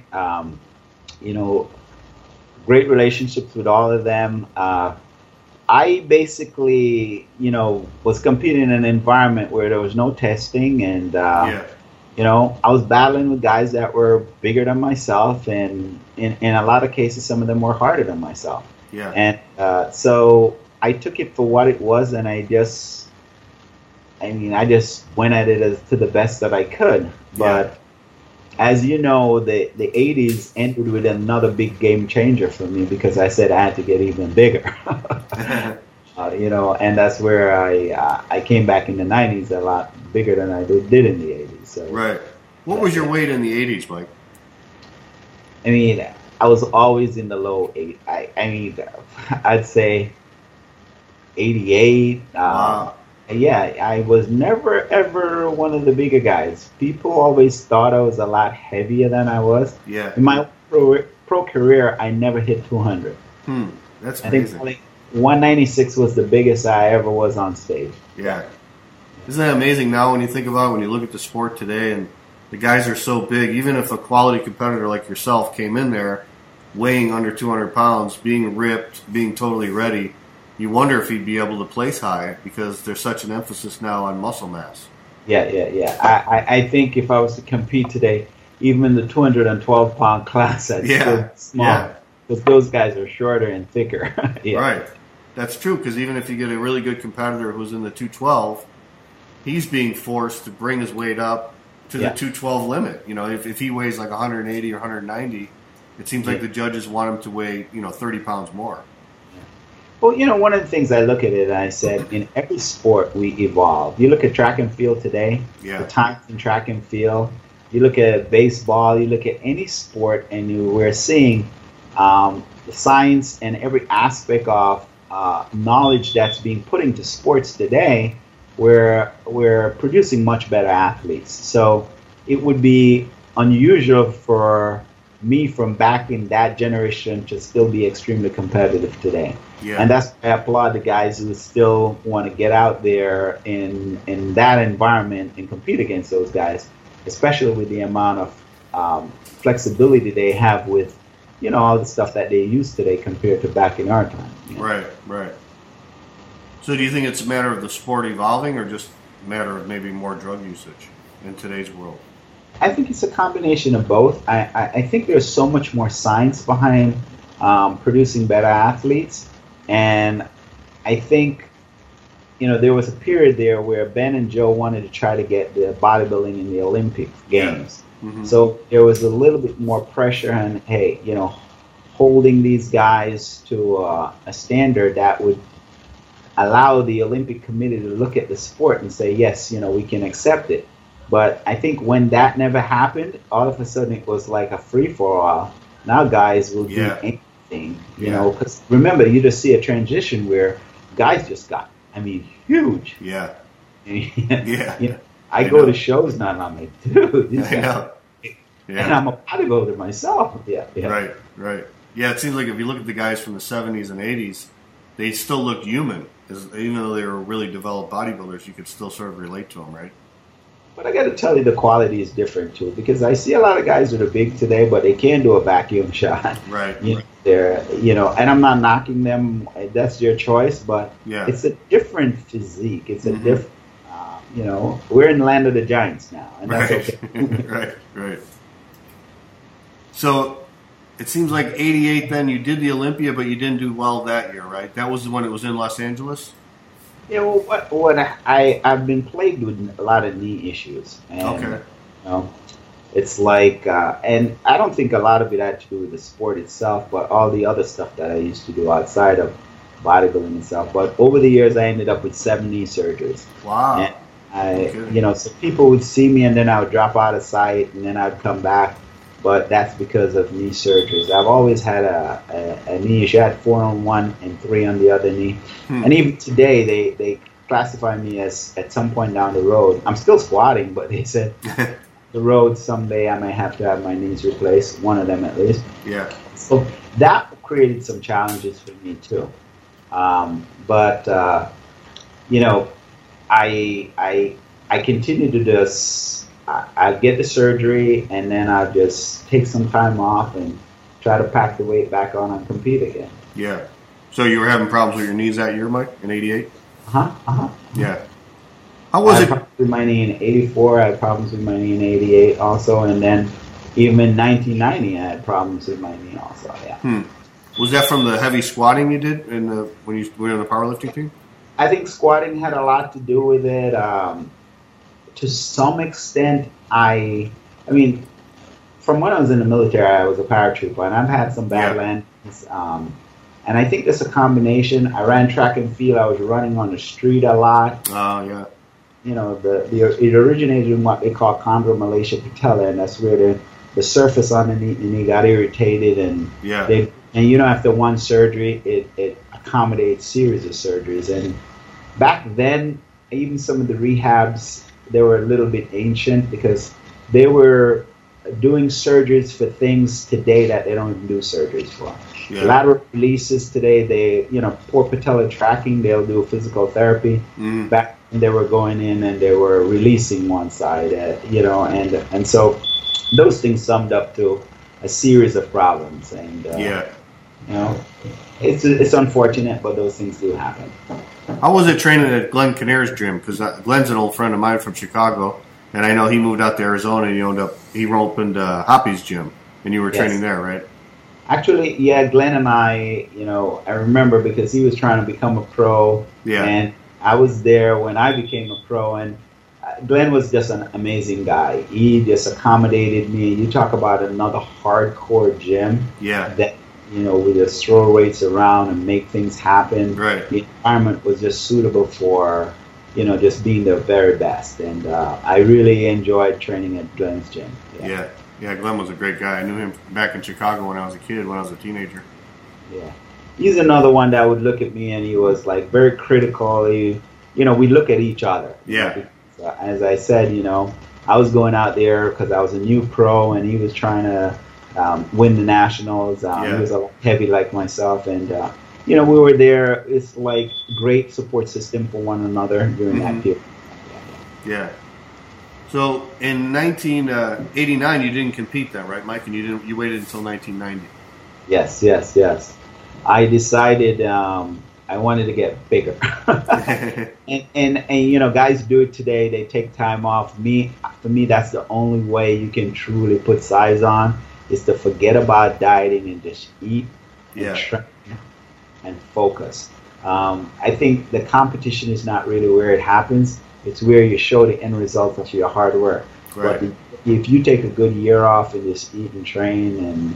Great relationships with all of them. I basically, was competing in an environment where there was no testing, and I was battling with guys that were bigger than myself, and in a lot of cases, some of them were harder than myself. Yeah. And so I took it for what it was, and I just went at it to the best that I could. But as you know, the 80s ended with another big game changer for me because I said I had to get even bigger. And that's where I came back in the 90s a lot bigger than I did in the 80s. So, right. What was your weight in the 80s, Mike? I mean, I was always in the low 8. I'd say 88. Wow. Yeah, I was never, ever one of the bigger guys. People always thought I was a lot heavier than I was. Yeah. In my pro career, I never hit 200. That's amazing. I think 196 was the biggest I ever was on stage. Yeah. Isn't that amazing now when you think about it, when you look at the sport today and the guys are so big, even if a quality competitor like yourself came in there weighing under 200 pounds, being ripped, being totally ready, you wonder if he'd be able to place high because there's such an emphasis now on muscle mass. Yeah. I think if I was to compete today, even in the 212-pound class, I'd still be small because those guys are shorter and thicker. Right. That's true, because even if you get a really good competitor who's in the 212, he's being forced to bring his weight up to the 212 limit. You know, if he weighs like 180 or 190, it seems like the judges want him to weigh, 30 pounds more. Well, one of the things I look at it, and I said, in every sport we evolve. You look at track and field today, the times in track and field. You look at baseball, you look at any sport, and we're seeing the science and every aspect of knowledge that's being put into sports today. We're producing much better athletes. So it would be unusual for me from back in that generation to still be extremely competitive today. Yeah. And that's why I applaud the guys who still want to get out there in that environment and compete against those guys, especially with the amount of flexibility they have with, all the stuff that they use today compared to back in our time. Right. So do you think it's a matter of the sport evolving or just a matter of maybe more drug usage in today's world? I think it's a combination of both. I think there's so much more science behind producing better athletes. And I think, there was a period there where Ben and Joe wanted to try to get the bodybuilding in the Olympic Games. Yeah. Mm-hmm. So there was a little bit more pressure on, hey, holding these guys to a standard that would allow the Olympic Committee to look at the sport and say, yes, we can accept it. But I think when that never happened, all of a sudden it was like a free-for-all. Now guys will do anything, because remember, you just see a transition where guys just got, huge. Yeah. I go to shows now and I'm like, dude, this I know. And I'm a bodybuilder myself. Yeah. Right. Yeah, it seems like if you look at the guys from the 70s and 80s, they still looked human. Even though they were really developed bodybuilders, you could still sort of relate to them, right? But I got to tell you, the quality is different too, because I see a lot of guys that are big today, but they can't do a vacuum shot. Right. They're, and I'm not knocking them. That's their choice, but it's a different physique. It's a different, we're in the land of the giants now, and that's okay. Right. So it seems like 88 then you did the Olympia, but you didn't do well that year, right? That was the one that was in Los Angeles? Yeah, well, what I've been plagued with a lot of knee issues. And, it's like, and I don't think a lot of it had to do with the sport itself, but all the other stuff that I used to do outside of bodybuilding itself. But over the years, I ended up with 7 knee surgeries. Wow. And so people would see me and then I would drop out of sight and then I'd come back. But that's because of knee surgeries. I've always had a knee issue. I had 4 on one and 3 on the other knee. And even today, they classify me as, at some point down the road, I'm still squatting, but they said the road someday I may have to have my knees replaced, one of them at least. Yeah. So that created some challenges for me too. But I continue to just, I get the surgery and then I just take some time off and try to pack the weight back on and compete again. Yeah. So you were having problems with your knees that year, Mike, in 88? Yeah. How was it? I had problems with my knee in 84. I had problems with my knee in 88 also. And then even in 1990, I had problems with my knee also. Yeah. Was that from the heavy squatting you did when you were on the powerlifting team? I think squatting had a lot to do with it. To some extent, I mean, from when I was in the military, I was a paratrooper, and I've had some bad landings. And I think it's a combination. I ran track and field. I was running on the street a lot. Oh, yeah. It originated in what they call chondromalacia patella, and that's where the surface underneath the knee got irritated. And after one surgery, it accommodates series of surgeries. And back then, even some of the rehabs, they were a little bit ancient because they were doing surgeries for things today that they don't even do surgeries for. Yeah. Lateral releases today, poor patella tracking, they'll do physical therapy. Back when they were going in and they were releasing one side, and so those things summed up to a series of problems. And you know, it's unfortunate, but those things do happen. How was it training at Glenn Kinnear's gym? Because Glenn's an old friend of mine from Chicago, and I know he moved out to Arizona and he opened Hoppy's gym, and you were training there, right? Actually, yeah, Glenn and I, I remember because he was trying to become a pro, and I was there when I became a pro, and Glenn was just an amazing guy. He just accommodated me. You talk about another hardcore gym that, we just throw weights around and make things happen. Right. The environment was just suitable for, just being the very best. And I really enjoyed training at Glenn's gym. Yeah, Glenn was a great guy. I knew him back in Chicago when I was a kid, when I was a teenager. Yeah. He's another one that would look at me and he was like very critical. We look at each other. Yeah. As I said, I was going out there because I was a new pro and he was trying to win the nationals. He was a heavy like myself, and we were there. It's like great support system for one another during that period. Yeah. So in 1989, you didn't compete then, right, Mike? And you waited until 1990. Yes. I decided I wanted to get bigger. and guys do it today. They take time off. For me, that's the only way you can truly put size on, is to forget about dieting and just eat and train and focus. I think the competition is not really where it happens. It's where you show the end result of your hard work. Right. But if you take a good year off and just eat and train, and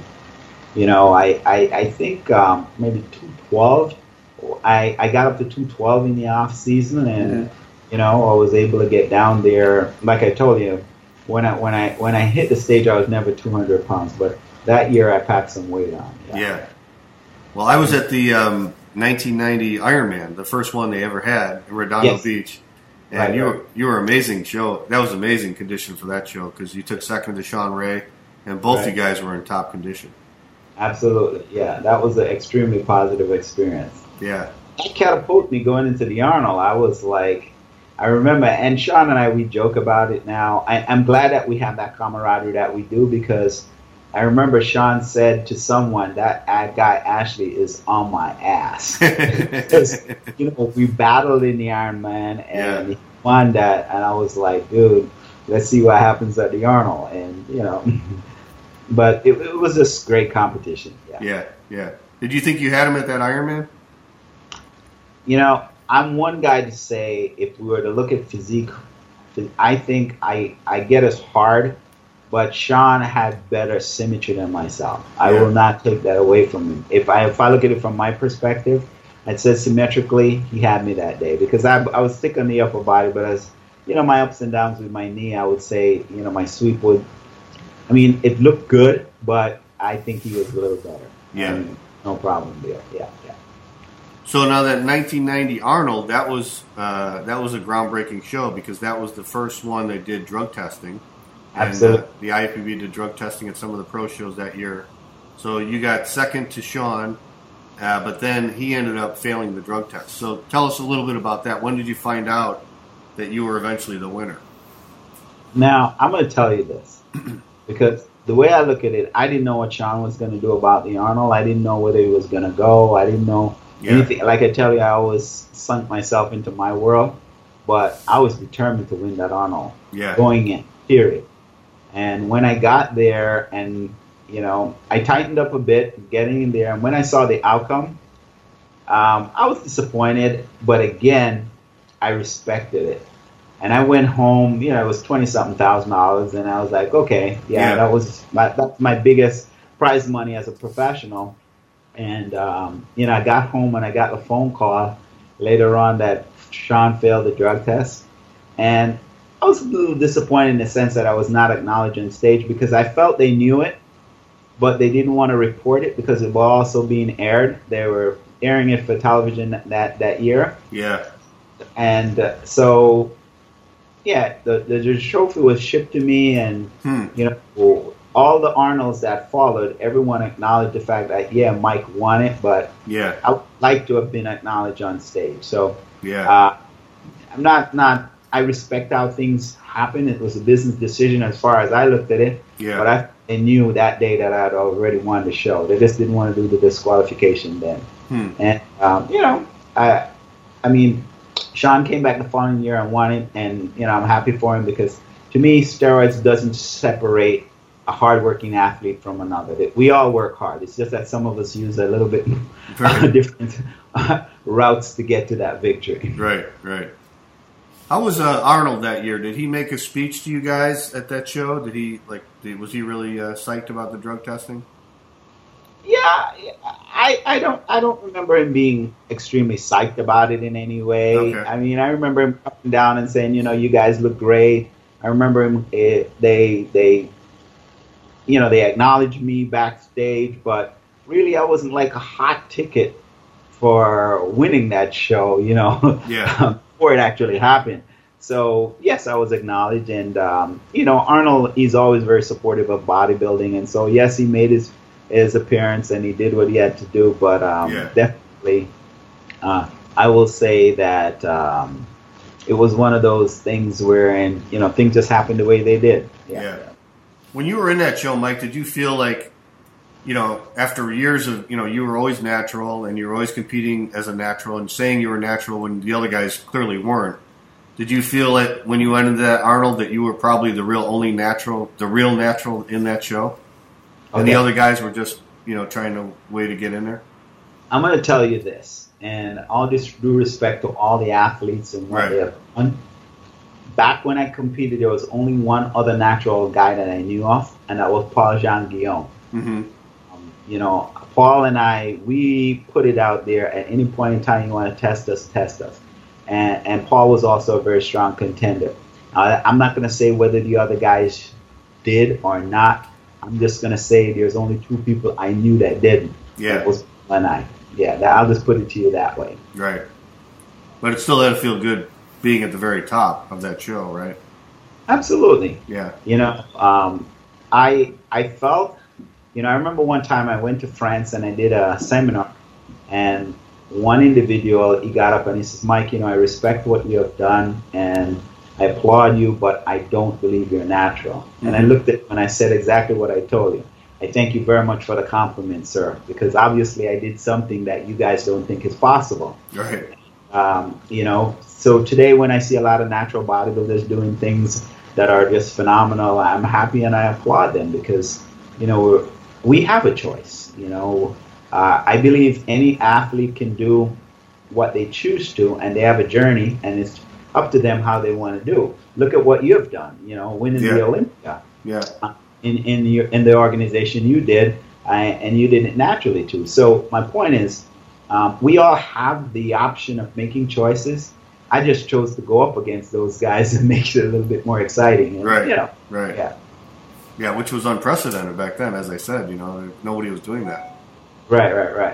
I think maybe 212. I got up to 212 in the off season, and I was able to get down there. Like I told you, when I hit the stage, I was never 200 pounds, but that year I packed some weight on. Yeah. Well, I was at the 1990 Ironman, the first one they ever had in Redondo Beach, and you were amazing show. That was amazing condition for that show because you took second to Sean Ray, and both you guys were in top condition. Absolutely, yeah. That was an extremely positive experience. Yeah. That catapulted me going into the Arnold. I was like, I remember, and Sean and I, we joke about it now. I'm glad that we have that camaraderie that we do, because I remember Sean said to someone, that guy Ashley is on my ass. Because, we battled in the Ironman and he won that, and I was like, dude, let's see what happens at the Arnold. And, but it was just great competition. Yeah. Did you think you had him at that Ironman? I'm one guy to say, if we were to look at physique, I think I get as hard, but Sean had better symmetry than myself. I will not take that away from him. If I look at it from my perspective, I'd say symmetrically, he had me that day, because I was thick on the upper body, but as my ups and downs with my knee, I would say, my sweep it looked good, but I think he was a little better. Yeah. No problem there. Yeah. So now that 1990 Arnold, that was a groundbreaking show, because that was the first one that did drug testing. Absolutely. And the IFBB did drug testing at some of the pro shows that year. So you got second to Sean, but then he ended up failing the drug test. So tell us a little bit about that. When did you find out that you were eventually the winner? Now, I'm going to tell you this, because the way I look at it, I didn't know what Sean was going to do about the Arnold. I didn't know whether he was going to go. I didn't know anything. Like I tell you, I always sunk myself into my world, but I was determined to win that Arnold going in, period. And when I got there, and I tightened up a bit getting in there, and when I saw the outcome, I was disappointed, but again, I respected it. And I went home, it was $20-something thousand, and I was like, okay, that's my biggest prize money as a professional. And I got home and I got a phone call later on that Sean failed the drug test, and I was a little disappointed in the sense that I was not acknowledged on stage, because I felt they knew it, but they didn't want to report it because it was also being aired. They were airing it for television that year. Yeah. And so, the trophy was shipped to me, and all the Arnolds that followed, everyone acknowledged the fact that Mike won it, but I would like to have been acknowledged on stage. So I'm not. I respect how things happen. It was a business decision as far as I looked at it. Yeah. But I they knew that day that I'd already won the show. They just didn't want to do the disqualification then. And I mean, Sean came back the following year and won it, and I'm happy for him because to me, steroids doesn't separate a hardworking athlete from another. We all work hard. It's just that some of us use a little bit different routes to get to that victory. Right. How was Arnold that year? Did he make a speech to you guys at that show? Was he really psyched about the drug testing? Yeah, I don't remember him being extremely psyched about it in any way. Okay. I mean, I remember him coming down and saying, you guys look great. I remember him. They acknowledged me backstage, but really I wasn't like a hot ticket for winning that show. Yeah. Before it actually happened. So yes, I was acknowledged, and Arnold, he's always very supportive of bodybuilding, and so yes, he made his appearance and he did what he had to do, but definitely I will say that it was one of those things where things just happened the way they did. Yeah. When you were in that show, Mike, did you feel like after years of, you were always natural and you were always competing as a natural and saying you were natural when the other guys clearly weren't, did you feel that when you went into that, Arnold, that you were probably the real natural in that show? And the other guys were just, trying to way to get in there? I'm going to tell you this, and all due respect to all the athletes and what they have done. Back when I competed, there was only one other natural guy that I knew of, and that was Paul Jean Guillaume. Mm-hmm. Paul and I, we put it out there at any point in time you want to test us. And Paul was also a very strong contender. I'm not going to say whether the other guys did or not. I'm just going to say there's only two people I knew that didn't. Yeah. That was Paul and I. Yeah, I'll just put it to you that way. Right. But it still had to feel good being at the very top of that show, right? Absolutely. Yeah. I felt, I remember one time I went to France and I did a seminar, and one individual, he got up and he says, Mike, I respect what you have done and I applaud you, but I don't believe you're natural. Mm-hmm. And I looked at him and I said exactly what I told you. I thank you very much for the compliment, sir, because obviously I did something that you guys don't think is possible. Right. So today when I see a lot of natural bodybuilders doing things that are just phenomenal, I'm happy and I applaud them because, we have a choice. I believe any athlete can do what they choose to, and they have a journey, and it's up to them how they want to do. Look at what you've done, winning the Olympia. Yeah. In the organization you did, and you did it naturally too. So my point is, we all have the option of making choices. I just chose to go up against those guys and make it a little bit more exciting. And, right. Yeah. Yeah, which was unprecedented back then, as I said. Nobody was doing that. Right.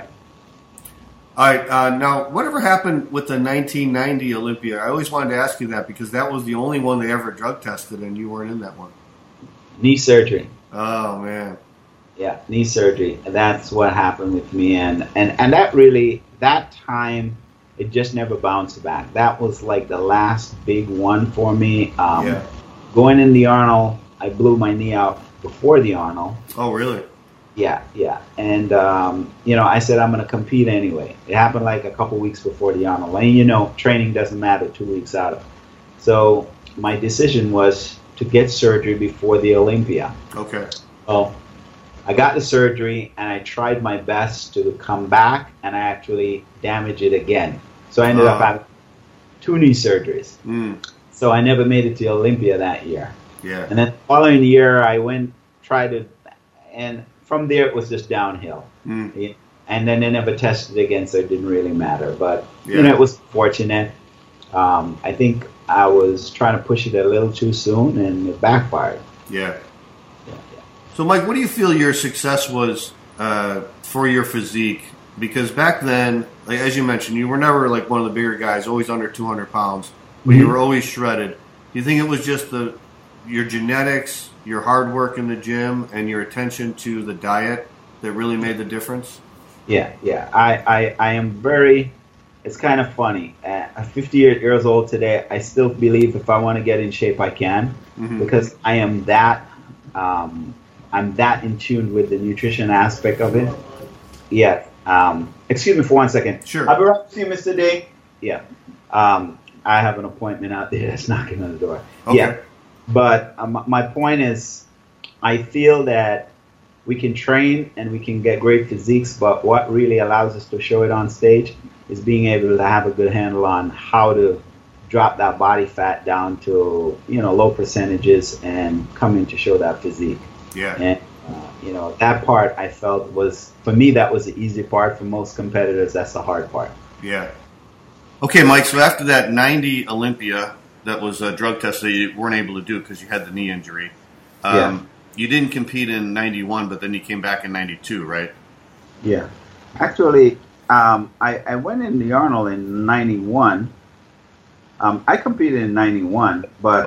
All right. Now, whatever happened with the 1990 Olympia? I always wanted to ask you that because that was the only one they ever drug tested, and you weren't in that one. Knee surgery. Oh man. Yeah, knee surgery. That's what happened with me, and that time it just never bounced back. That was like the last big one for me. Going in the Arnold, I blew my knee out before the Arnold. Oh really? Yeah. And, I said I'm going to compete anyway. It happened like a couple weeks before the Arnold. And, training doesn't matter 2 weeks out. So my decision was to get surgery before the Olympia. Okay. So I got the surgery, and I tried my best to come back, and I actually damaged it again. So I ended up having 2 knee surgeries. So I never made it to Olympia that year. Yeah. And then the following year, I tried it, and from there it was just downhill. And then they never tested again, so it didn't really matter. But it was fortunate. I think I was trying to push it a little too soon, and it backfired. Yeah. So, Mike, what do you feel your success was for your physique? Because back then, like, as you mentioned, you were never like one of the bigger guys, always under 200 pounds, but you were always shredded. Do you think it was just your genetics, your hard work in the gym, and your attention to the diet that really made the difference? Yeah. I am very, it's kind of funny. At 58 years old today, I still believe if I want to get in shape, I can, because I am that I'm that in tune with the nutrition aspect of it. Yeah. Excuse me for 1 second. Sure. I'll be right with you, Mr. Day. Yeah. I have an appointment out there that's knocking on the door. Okay. Yeah. But my point is, I feel that we can train and we can get great physiques, but what really allows us to show it on stage is being able to have a good handle on how to drop that body fat down to, low percentages and come in to show that physique. Yeah. And, that part I felt was, for me, that was the easy part. For most competitors, that's the hard part. Yeah. Okay, Mike, so after that 90 Olympia that was a drug test that you weren't able to do because you had the knee injury, you didn't compete in 91, but then you came back in 92, right? Yeah. Actually, I went in the Arnold in 91. I competed in 91, but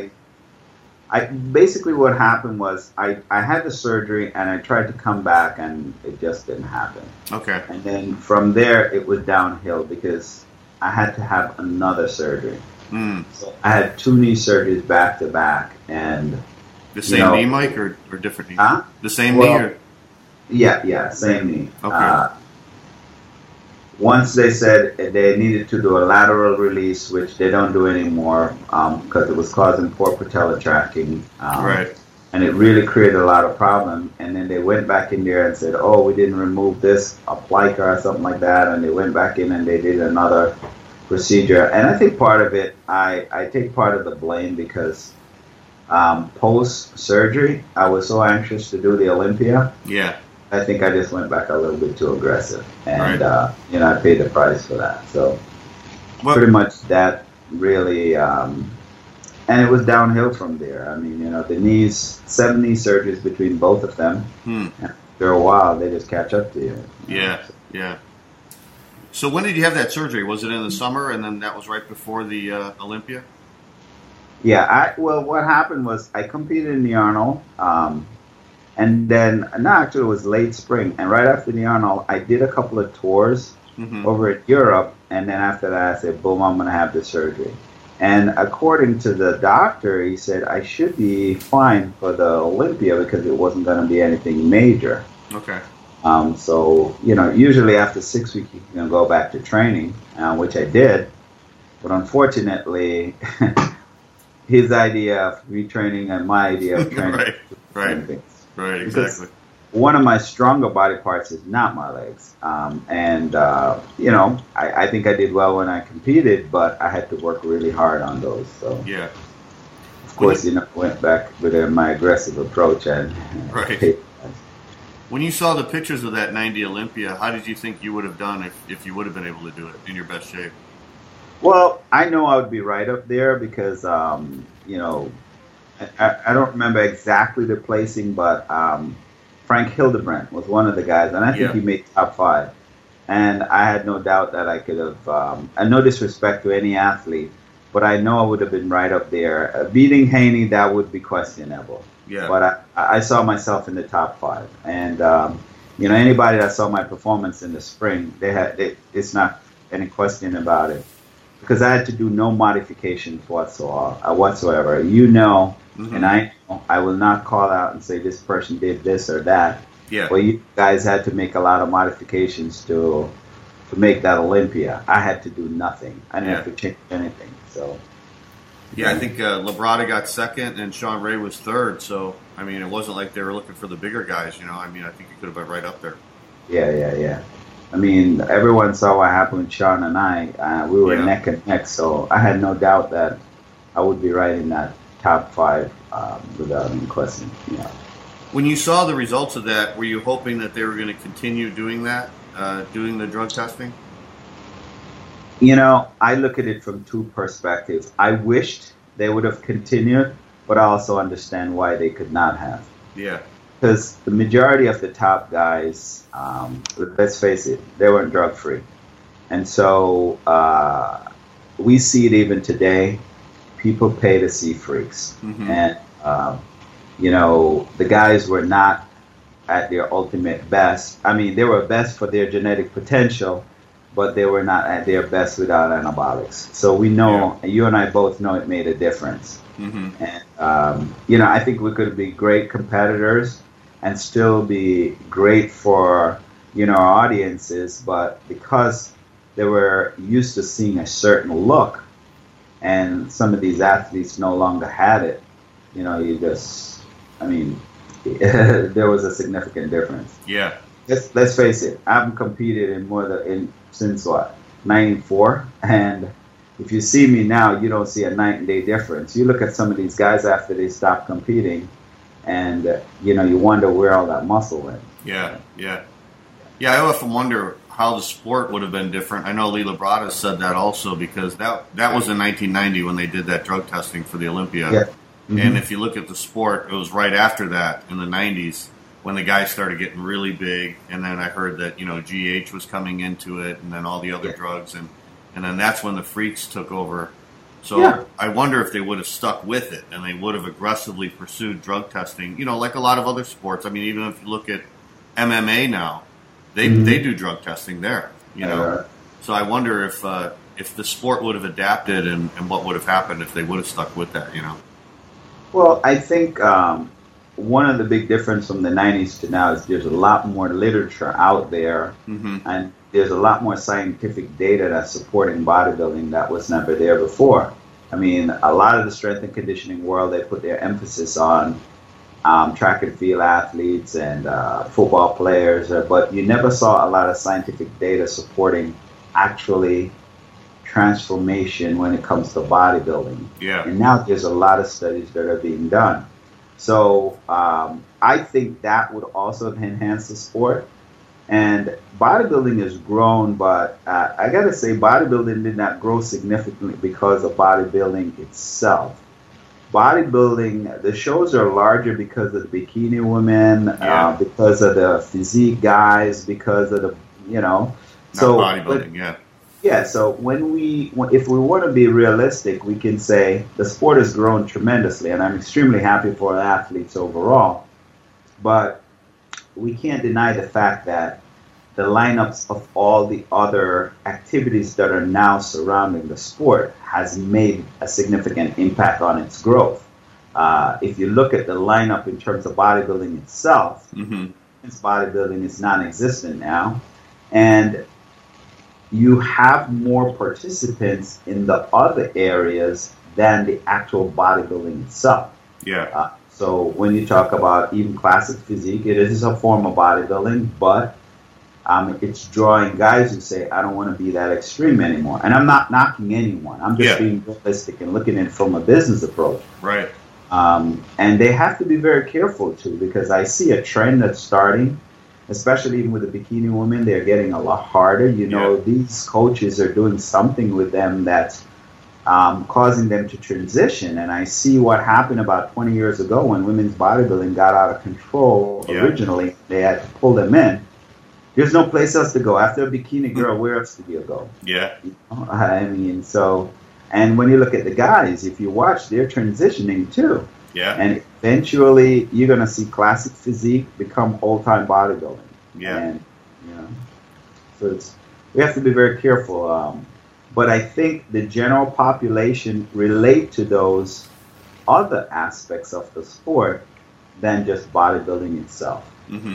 I basically what happened was I had the surgery and I tried to come back and it just didn't happen. Okay. And then from there it was downhill because I had to have another surgery. So I had 2 knee surgeries back to back, and the same knee, Mike, or different knee? Huh? The same knee, or? Yeah, same knee. Okay. Once they said they needed to do a lateral release, which they don't do anymore because it was causing poor patella tracking. Right. And it really created a lot of problem. And then they went back in there and said, oh, we didn't remove this, a plica or something like that. And they went back in and they did another procedure. And I think part of it, I take part of the blame because post-surgery, I was so anxious to do the Olympia. Yeah. I think I just went back a little bit too aggressive. And, right. I paid the price for that. So pretty much that really, and it was downhill from there. I mean, the knees, 7 knee surgeries between both of them. After a while, they just catch up to you. Yeah. So when did you have that surgery? Was it in the summer, and then that was right before the Olympia? Yeah. What happened was I competed in the Arnold, and then actually it was late spring, and right after the Arnold, I did a couple of tours over in Europe, and then after that, I said, boom, I'm going to have the surgery. And according to the doctor, he said I should be fine for the Olympia because it wasn't going to be anything major. Okay. So, usually after 6 weeks, you can go back to training, which I did. But unfortunately, his idea of retraining and my idea of training. Right, exactly. Because one of my stronger body parts is not my legs. I think I did well when I competed, but I had to work really hard on those. So, yeah. Of course, went back with my aggressive approach and right. When you saw the pictures of that 90 Olympia, how did you think you would have done if you would have been able to do it in your best shape? Well, I know I would be right up there because, I don't remember exactly the placing, but Frank Hildebrandt was one of the guys, and I think he made top 5. And I had no doubt that I could have, and no disrespect to any athlete, but I know I would have been right up there. Beating Haney, that would be questionable. Yeah. But I saw myself in the top 5. And, anybody that saw my performance in the spring, it's not any question about it. Because I had to do no modifications whatsoever. And I will not call out and say this person did this or that. Yeah. Well, you guys had to make a lot of modifications to make that Olympia. I had to do nothing. I didn't have to change anything. So. Yeah, I think Labrada got second and Sean Ray was third. So, I mean, it wasn't like they were looking for the bigger guys, I mean, I think you could have been right up there. Yeah. I mean, everyone saw what happened with Sean and I. We were neck and neck, so I had no doubt that I would be right in that top 5 without any question. When you saw the results of that, were you hoping that they were going to continue doing that, doing the drug testing? I look at it from 2 perspectives. I wished they would have continued, but I also understand why they could not have. Yeah. Because the majority of the top guys, let's face it, they weren't drug-free. And so we see it even today. People pay to see freaks. And, the guys were not at their ultimate best. I mean, they were best for their genetic potential, but they were not at their best without anabolics. So we know, and you and I both know it made a difference. And, I think we could be great competitors, and still be great for, our audiences, but because they were used to seeing a certain look, and some of these athletes no longer had it, there was a significant difference. Yeah. Let's face it, I haven't competed since 94, and if you see me now, you don't see a night and day difference. You look at some of these guys after they stop competing, and you wonder where all that muscle went. Yeah. I often wonder how the sport would have been different. I know Lee Labrada said that also, because that was in 1990 when they did that drug testing for the Olympia. Yeah. Mm-hmm. And if you look at the sport, it was right after that in the 90s when the guys started getting really big. And then I heard that, GH was coming into it, and then all the other drugs. And then that's when the freaks took over. So I wonder if they would have stuck with it and they would have aggressively pursued drug testing, like a lot of other sports. I mean, even if you look at MMA now, they do drug testing there, So I wonder if the sport would have adapted and what would have happened if they would have stuck with that, Well, I think one of the big difference from the 90s to now is there's a lot more literature out there, and there's a lot more scientific data that's supporting bodybuilding that was never there before. I mean, a lot of the strength and conditioning world, they put their emphasis on track and field athletes and football players, but you never saw a lot of scientific data supporting actually transformation when it comes to bodybuilding. Yeah. And now there's a lot of studies that are being done. So I think that would also enhance the sport. And bodybuilding has grown, but I got to say bodybuilding did not grow significantly because of bodybuilding itself. Bodybuilding, the shows are larger because of the bikini women, because of the physique guys, because of the, Not bodybuilding, Yeah, so if we want to be realistic, we can say the sport has grown tremendously, and I'm extremely happy for athletes overall. But we can't deny the fact that the lineups of all the other activities that are now surrounding the sport has made a significant impact on its growth. If you look at the lineup in terms of bodybuilding itself, since bodybuilding is non-existent now, and you have more participants in the other areas than the actual bodybuilding itself. Yeah. So when you talk about even classic physique, it is a form of bodybuilding, but it's drawing guys who say, I don't want to be that extreme anymore. And I'm not knocking anyone. I'm just being realistic and looking at it from a business approach. Right. And they have to be very careful, too, because I see a trend that's starting, especially even with the bikini women. They're getting a lot harder. These coaches are doing something with them that's causing them to transition. And I see what happened about 20 years ago when women's bodybuilding got out of control. Originally, they had to pull them in. There's no place else to go. After a bikini girl, where else do you go? Yeah. I mean, and when you look at the guys, if you watch, they're transitioning too. Yeah. And eventually, you're going to see classic physique become old-time bodybuilding. Yeah. And, so we have to be very careful. But I think the general population relate to those other aspects of the sport than just bodybuilding itself.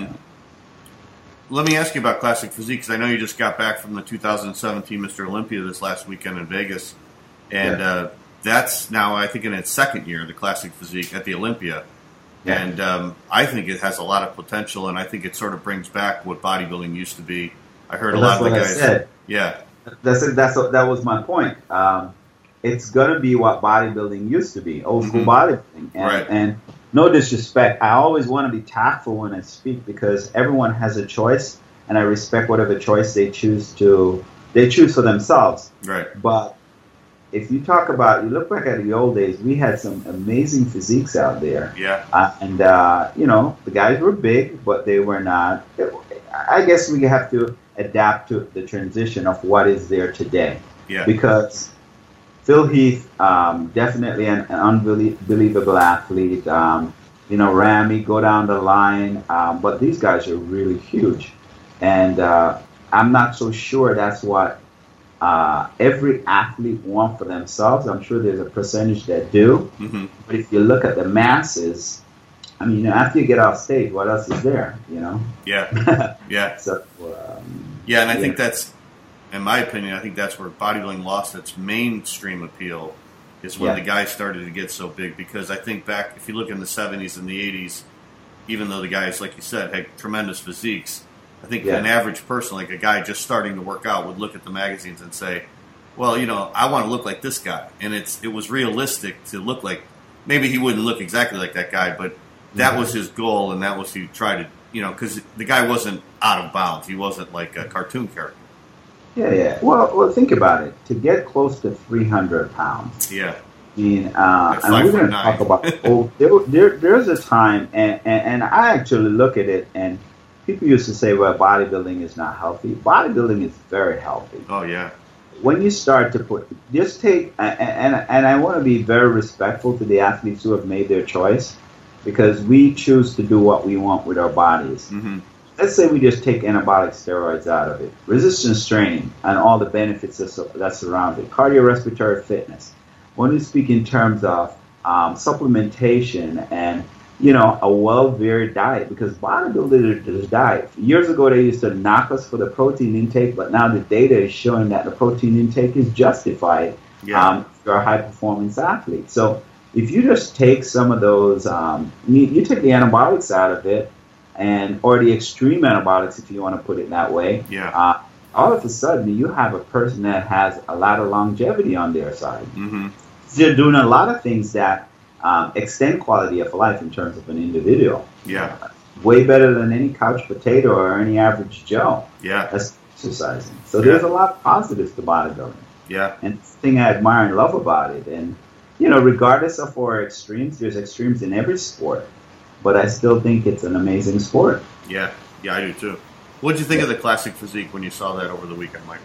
Let me ask you about classic physique, because I know you just got back from the 2017 Mr. Olympia this last weekend in Vegas. And that's now, I think, in its second year, the classic physique at the Olympia. Yeah. And I think it has a lot of potential, and I think it sort of brings back what bodybuilding used to be. I heard a lot of the guys. Said. Yeah. That was my point. It's going to be what bodybuilding used to be, old school bodybuilding. And no disrespect, I always want to be tactful when I speak because everyone has a choice, and I respect whatever choice they choose for themselves. Right. But if you look back at the old days, we had some amazing physiques out there. Yeah. The guys were big, but they were not. I guess we have to adapt to the transition of what is there today. Yeah. Because Phil Heath, definitely an unbelievable athlete. Ramy, go down the line. But these guys are really huge. And I'm not so sure that's what every athlete want for themselves. I'm sure there's a percentage that do. But if you look at the masses, I mean, after you get off stage, what else is there? Yeah. Yeah. So. Yeah, and I think that's, in my opinion, I think that's where bodybuilding lost its mainstream appeal, is when the guys started to get so big. Because I think back, if you look in the 70s and the 80s, even though the guys, like you said, had tremendous physiques, I think an average person, like a guy just starting to work out, would look at the magazines and say, well, I want to look like this guy. And it was realistic to look like, maybe he wouldn't look exactly like that guy, but that was his goal, and that was he tried to, because the guy wasn't out of bounds. He wasn't like a cartoon character. Yeah. Well, think about it. To get close to 300 pounds. Yeah. I mean, and we're going to talk about. There's a time, and I actually look at it, and people used to say, "Well, bodybuilding is not healthy." Bodybuilding is very healthy. Oh yeah. When you start to just take, and I want to be very respectful to the athletes who have made their choice, because we choose to do what we want with our bodies. Mm-hmm. Let's say we just take anabolic steroids out of it, resistance training, and all the benefits that surround it, cardiorespiratory fitness. When we speak in terms of supplementation and a well-varied diet, because bodybuilders diet. Years ago, they used to knock us for the protein intake, but now the data is showing that the protein intake is justified for a high-performance athlete. So if you just take some of those, you take the anabolics out of it, or the extreme anabolics, if you want to put it that way, all of a sudden you have a person that has a lot of longevity on their side. Mm-hmm. So they're doing a lot of things that extend quality of life in terms of an individual. Yeah. Way better than any couch potato or any average Joe. Yeah. That's exercising. So there's a lot of positives to bodybuilding. Yeah. And the thing I admire and love about it. And, regardless of our extremes, there's extremes in every sport. But I still think it's an amazing sport. Yeah. Yeah, I do too. What did you think of the classic physique when you saw that over the weekend, Mike?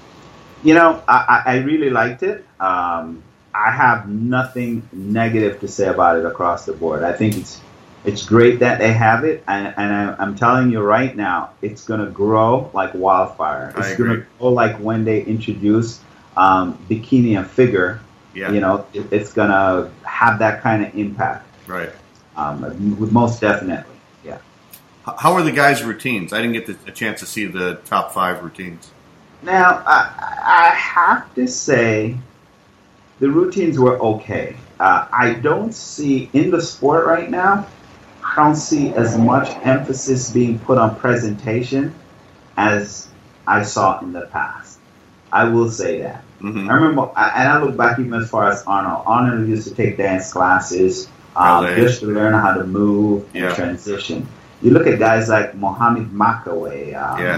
I really liked it. I have nothing negative to say about it across the board. I think it's great that they have it, and I'm telling you right now, it's going to grow like wildfire. It's going to grow like when they introduce bikini and figure. Yeah. It's going to have that kind of impact. Right. Most definitely. Yeah. How are the guys' routines? I didn't get a chance to see the top 5 routines. Now, I have to say, the routines were okay. I don't see, in the sport right now, I don't see as much emphasis being put on presentation as I saw in the past. I will say that. Mm-hmm. I remember, and I look back even as far as Arnold. Arnold used to take dance classes just to learn how to move and transition. You look at guys like Mohammed Makaway.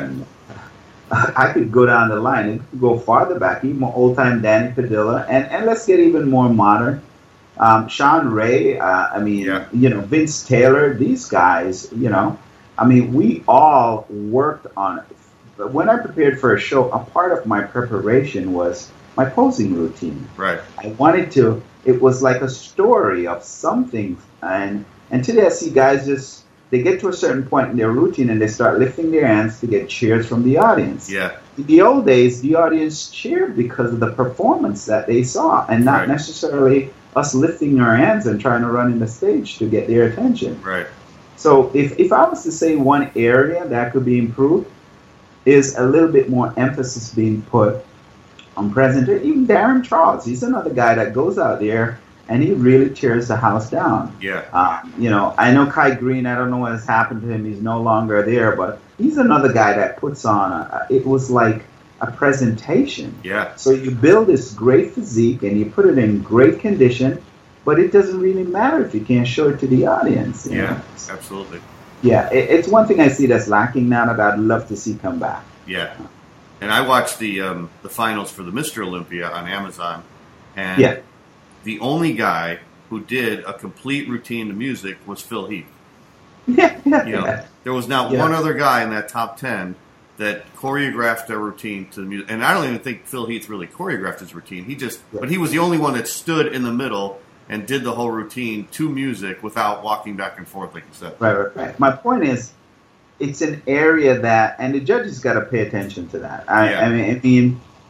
I could go down the line and go farther back, even old-time Danny Padilla, and let's get even more modern. Sean Ray, Vince Taylor, these guys, we all worked on it. But when I prepared for a show, a part of my preparation was my posing routine. Right. I wanted to, it was like a story of something, and today I see guys they get to a certain point in their routine and they start lifting their hands to get cheers from the audience. Yeah. In the old days, the audience cheered because of the performance that they saw, and not necessarily us lifting our hands and trying to run in the stage to get their attention. Right. So if I was to say one area that could be improved, is a little bit more emphasis being put on presenter. Even Darren Charles, he's another guy that goes out there and he really tears the house down. Yeah. I know Kai Green, I don't know what has happened to him. He's no longer there, but he's another guy that puts on it was like a presentation. Yeah. So you build this great physique and you put it in great condition, but it doesn't really matter if you can't show it to the audience. Yeah, absolutely. Yeah, it's one thing I see that's lacking now that I'd love to see come back. Yeah. And I watched the finals for the Mr. Olympia on Amazon, and the only guy who did a complete routine to music was Phil Heath. There was not one other guy in that top 10 that choreographed a routine to the music. And I don't even think Phil Heath really choreographed his routine. But he was the only one that stood in the middle and did the whole routine to music without walking back and forth, like you said. Right. My point is, it's an area that, and the judges got to pay attention to that. I mean,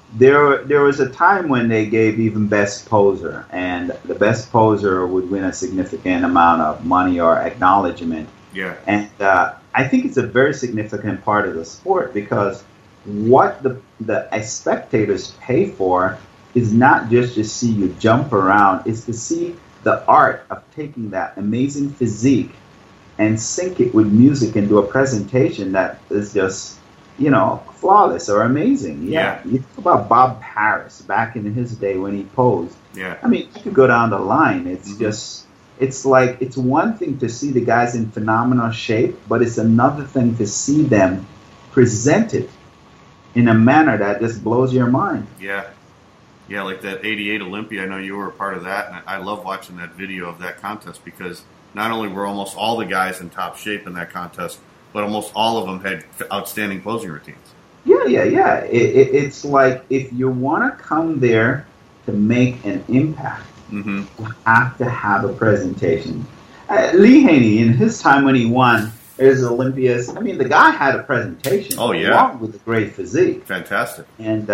there was a time when they gave even best poser, and the best poser would win a significant amount of money or acknowledgement. Yeah. And I think it's a very significant part of the sport, because what the spectators pay for is not just to see you jump around, it's to see the art of taking that amazing physique and sync it with music and do a presentation that is just, flawless or amazing. Yeah. You talk about Bob Paris back in his day when he posed. Yeah. I mean, you could go down the line. It's just, it's like, it's one thing to see the guys in phenomenal shape, but it's another thing to see them presented in a manner that just blows your mind. Yeah. Yeah, like that 88 Olympia, I know you were a part of that, and I love watching that video of that contest, because not only were almost all the guys in top shape in that contest, but almost all of them had outstanding posing routines. Yeah. It's like, if you want to come there to make an impact, you have to have a presentation. Lee Haney, in his time when he won his Olympias, I mean, the guy had a presentation. Oh, yeah. Along with a great physique. Fantastic. And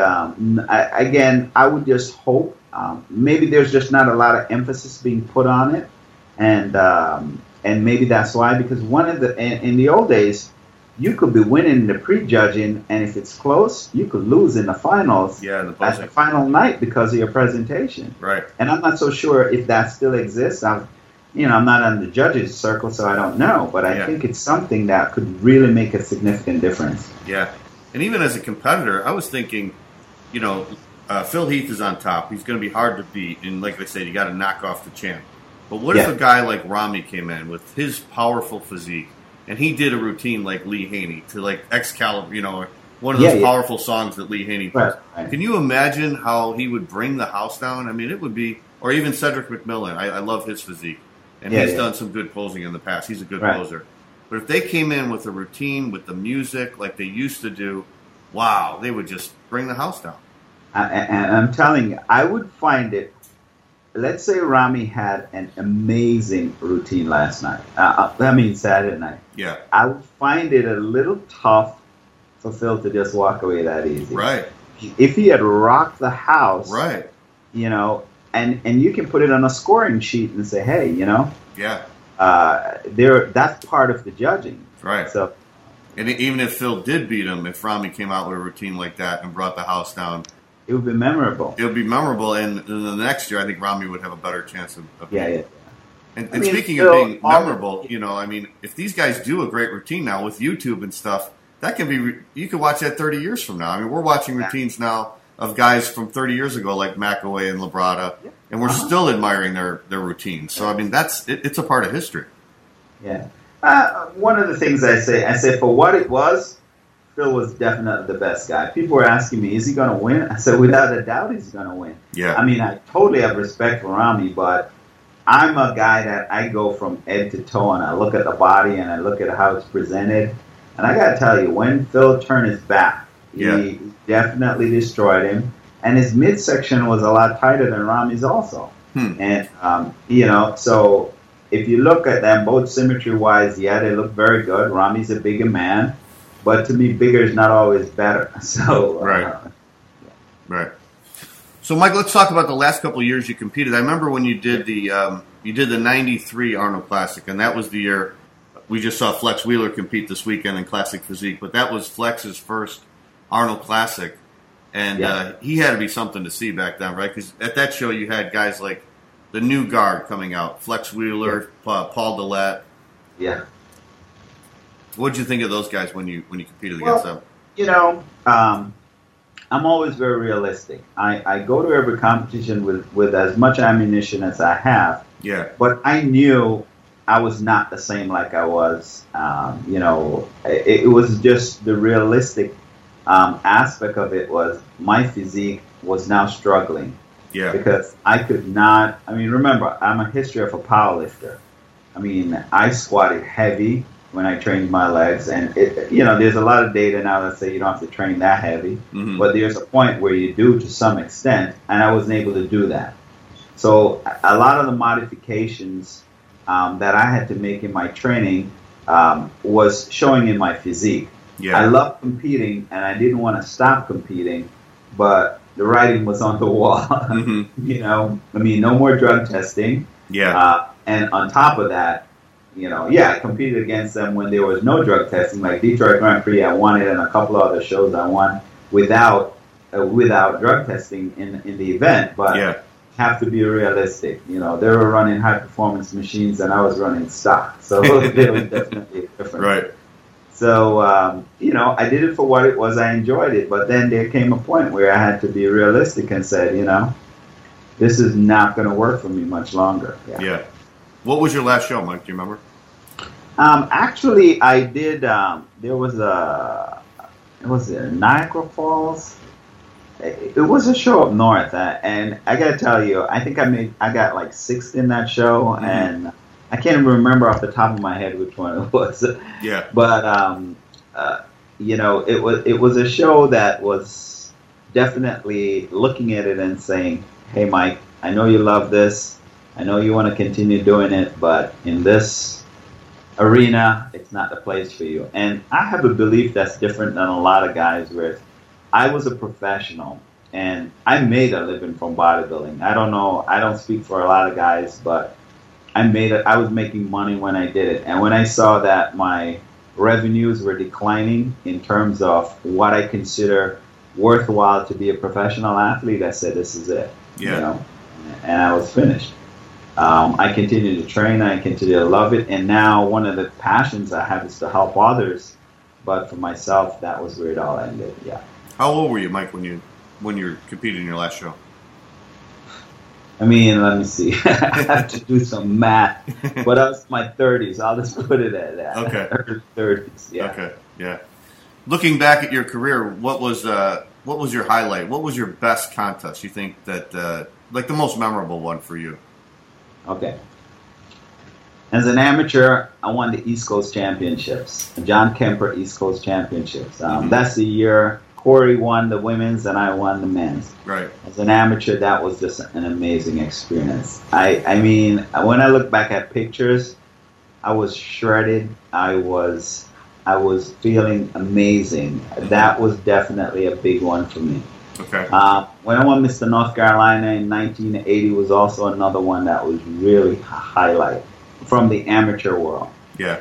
I would just hope, maybe there's just not a lot of emphasis being put on it. And maybe that's why, because in the old days, you could be winning the pre-judging, and if it's close, you could lose in the finals. Yeah, at the final night because of your presentation. Right. And I'm not so sure if that still exists. I'm not on the judges' circle, so I don't know. But I think it's something that could really make a significant difference. Yeah. And even as a competitor, I was thinking, Phil Heath is on top. He's going to be hard to beat. And like I said, you got to knock off the champ. But what if a guy like Ramy came in with his powerful physique, and he did a routine like Lee Haney to like Excalibur, one of those powerful songs that Lee Haney plays. Right. Can you imagine how he would bring the house down? I mean, it would be, or even Cedric McMillan. I love his physique. And he's done some good posing in the past. He's a good poser. But if they came in with a routine, with the music, like they used to do, wow, they would just bring the house down. And I'm telling you, I would find it, let's say Ramy had an amazing routine last night. Saturday night. Yeah. I would find it a little tough for Phil to just walk away that easy. Right. If he had rocked the house. Right. And you can put it on a scoring sheet and say, hey, Yeah. That's part of the judging. Right. So, and even if Phil did beat him, if Ramy came out with a routine like that and brought the house down, it would be memorable. It would be memorable, and in the next year, I think Ramy would have a better chance of yeah. And speaking of being memorable, if these guys do a great routine now with YouTube and stuff, that can be, you could watch that 30 years from now. I mean, we're watching routines now of guys from 30 years ago, like McAway and Labrada, and we're still admiring their routines. So, I mean, it's a part of history. Yeah. One of the things I say for what it was, Phil was definitely the best guy. People were asking me, is he going to win? I said, without a doubt, he's going to win. Yeah. I mean, I totally have respect for Ramy, but I'm a guy that I go from head to toe, and I look at the body, and I look at how it's presented. And I got to tell you, when Phil turned his back, he definitely destroyed him. And his midsection was a lot tighter than Ramy's also. And, so if you look at them, both symmetry-wise, they look very good. Ramy's a bigger man. But to me, bigger is not always better. So Right. So, Mike, let's talk about the last couple of years you competed. I remember when you did the '93 Arnold Classic, and that was the year we just saw Flex Wheeler compete this weekend in Classic Physique. But that was Flex's first Arnold Classic, and he had to be something to see back then, right? Because at that show you had guys like the new guard coming out, Flex Wheeler, Paul Dillette. Yeah. What did you think of those guys when you competed against them? I'm always very realistic. I go to every competition with as much ammunition as I have. Yeah. But I knew I was not the same like I was. It was just the realistic aspect of it was my physique was now struggling. Yeah. Because I could not. I mean, remember, I'm a history of a power lifter. I mean, I squatted heavy when I trained my legs, and there's a lot of data now that say you don't have to train that heavy, but there's a point where you do to some extent, and I wasn't able to do that. So a lot of the modifications that I had to make in my training was showing in my physique. Yeah. I love competing, and I didn't want to stop competing, but the writing was on the wall. Mm-hmm. You know, I mean, no more drug testing. Yeah. And on top of that, you know, I competed against them when there was no drug testing, like Detroit Grand Prix. I won it, and a couple of other shows I won without drug testing in the event. But have to be realistic. You know, they were running high performance machines, and I was running stock, so they were definitely different. Right. So, you know, I did it for what it was. I enjoyed it, but then there came a point where I had to be realistic and said, you know, this is not going to work for me much longer. Yeah. What was your last show, Mike? Do you remember? Actually, I did. There was Niagara Falls. It was a show up north, and I gotta tell you, I think I got like sixth in that show, Mm-hmm. and I can't even remember off the top of my head which one it was. Yeah. But you know, it was a show that was definitely looking at it and saying, "Hey, Mike, I know you love this. I know you want to continue doing it, but in this arena, it's not the place for you." And I have a belief that's different than a lot of guys where I was a professional and I made a living from bodybuilding. I don't know, I don't speak for a lot of guys, but I was making money when I did it. And when I saw that my revenues were declining in terms of what I consider worthwhile to be a professional athlete, I said, this is it. Yeah. You know? And I was finished. I continue to train. I continue to love it. And now one of the passions I have is to help others. But for myself, that was where it all ended. Yeah. How old were you, Mike, when you competed in your last show? I mean, let me see. I have to do some math. But I was in my 30s. I'll just put it at that. Okay. Early 30s. Yeah. Okay. Yeah. Looking back at your career, what was your highlight? What was your best contest? You think that like the most memorable one for you? Okay. As an amateur, I won the East Coast Championships, the John Kemper East Coast Championships. That's the year Corey won the women's and I won the men's. Right. As an amateur, that was just an amazing experience. I mean, when I look back at pictures, I was shredded. I was feeling amazing. That was definitely a big one for me. Okay. When I won Mr. North Carolina in 1980 was also another one that was really a highlight from the amateur world. Yeah.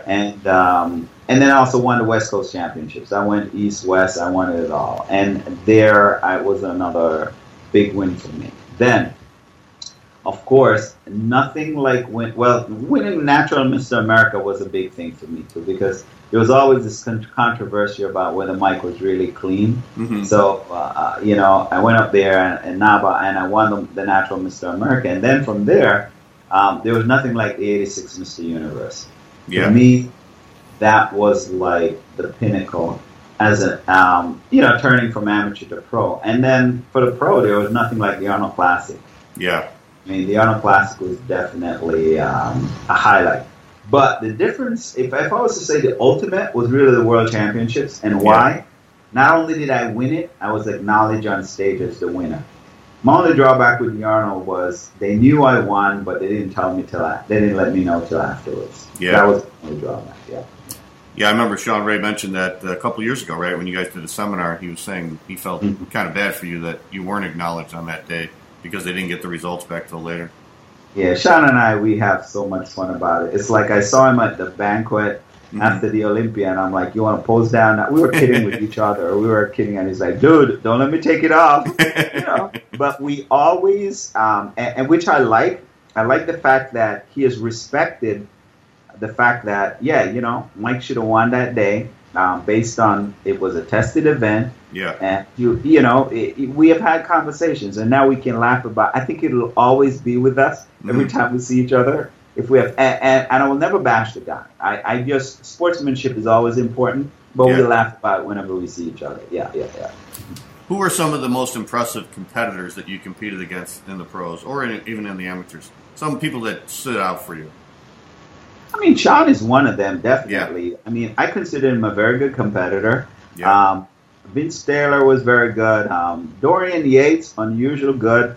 And then I also won the West Coast Championships. I went East, West, I won it all. And there I was another big win for me. Then, of course, nothing like winning Natural Mr. America was a big thing for me too, because there was always this controversy about whether Mike was really clean. Mm-hmm. So, you know, I went up there in Naba and I won the Natural Mr. America. And then from there, there was nothing like the 86 Mr. Universe. Yeah. For me, that was like the pinnacle as a, you know, turning from amateur to pro. And then for the pro, there was nothing like the Arnold Classic. Yeah. I mean, the Arnold Classic was definitely a highlight. But the difference, if I was to say the ultimate, was really the World Championships. And why? Yeah. Not only did I win it, I was acknowledged on stage as the winner. My only drawback with the Arnold was they knew I won, but they didn't tell me they didn't let me know till afterwards. Yeah. That was the only drawback, yeah. Yeah, I remember Sean Ray mentioned that a couple years ago, right, when you guys did a seminar, he was saying he felt kind of bad for you that you weren't acknowledged on that day because they didn't get the results back till later. Yeah, Sean and I, we have so much fun about it. It's like I saw him at the banquet after the Olympia, and I'm like, you want to pose down? We were kidding with each other, or we were kidding, and he's like, dude, don't let me take it off. You know? But we always, and which I like the fact that he has respected the fact that, yeah, you know, Mike should have won that day based on it was a tested event. Yeah. And, you know, we have had conversations, and now we can laugh about. I think it'll always be with us every time we see each other. If we have, and I will never bash the guy. I just, sportsmanship is always important, but we laugh about it whenever we see each other. Yeah. Who are some of the most impressive competitors that you competed against in the pros, or even in the amateurs? Some people that stood out for you. I mean, Sean is one of them, definitely. Yeah. I mean, I consider him a very good competitor. Yeah. Vince Taylor was very good. Dorian Yates, unusual good.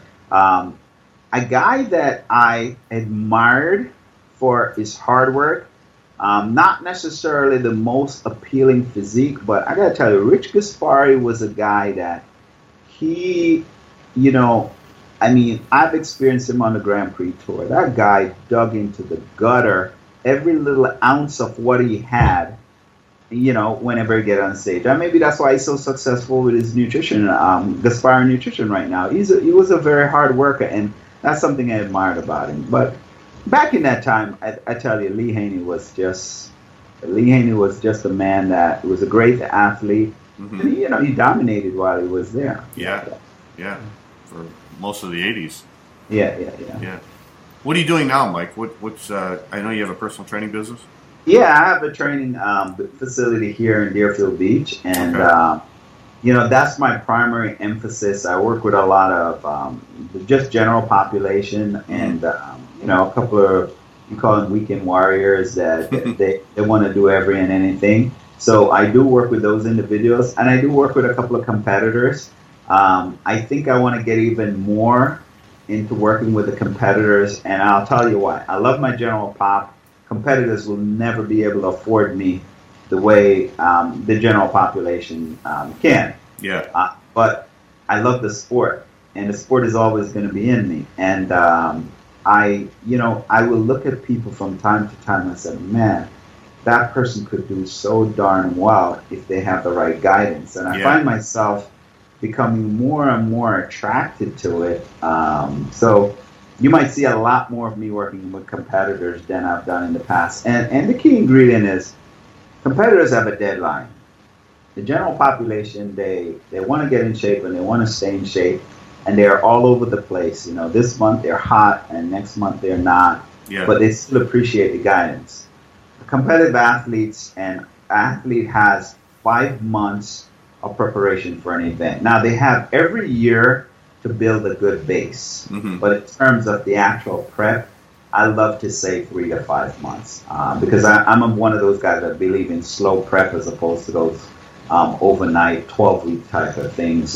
A guy that I admired for his hard work, not necessarily the most appealing physique, but I got to tell you, Rich Gaspari was a guy that he you know, I mean, I've experienced him on the Grand Prix Tour. That guy dug into the gutter every little ounce of what he had, you know, whenever he get on stage. And maybe that's why he's so successful with his nutrition, Gaspar Nutrition right now. He was a very hard worker, and that's something I admired about him. But back in that time, I tell you, Lee Haney was just a man that was a great athlete. Mm-hmm. And, you know, he dominated while he was there. Yeah. For most of the 80s. Yeah. What are you doing now, Mike? What's I know you have a personal training business. Yeah, I have a training facility here in Deerfield Beach, and you know, that's my primary emphasis. I work with a lot of just general population, and you know, a couple of, you call them weekend warriors that they want to do every and anything. So I do work with those individuals, and I do work with a couple of competitors. I think I want to get even more into working with the competitors, and I'll tell you why. I love my general pop. Competitors will never be able to afford me the way the general population can. Yeah. But I love the sport, and the sport is always going to be in me. And I will look at people from time to time and say, man, that person could do so darn well if they have the right guidance. And I find myself becoming more and more attracted to it. So you might see a lot more of me working with competitors than I've done in the past. And the key ingredient is competitors have a deadline. The general population, they want to get in shape and they want to stay in shape, and they're all over the place. You know, this month they're hot and next month they're not, but they still appreciate the guidance. Competitive athletes, an athlete has 5 months of preparation for an event. Now, they have every year to build a good base, but in terms of the actual prep, I love to say 3 to 5 months because I'm one of those guys that believe in slow prep as opposed to those overnight 12-week type of things.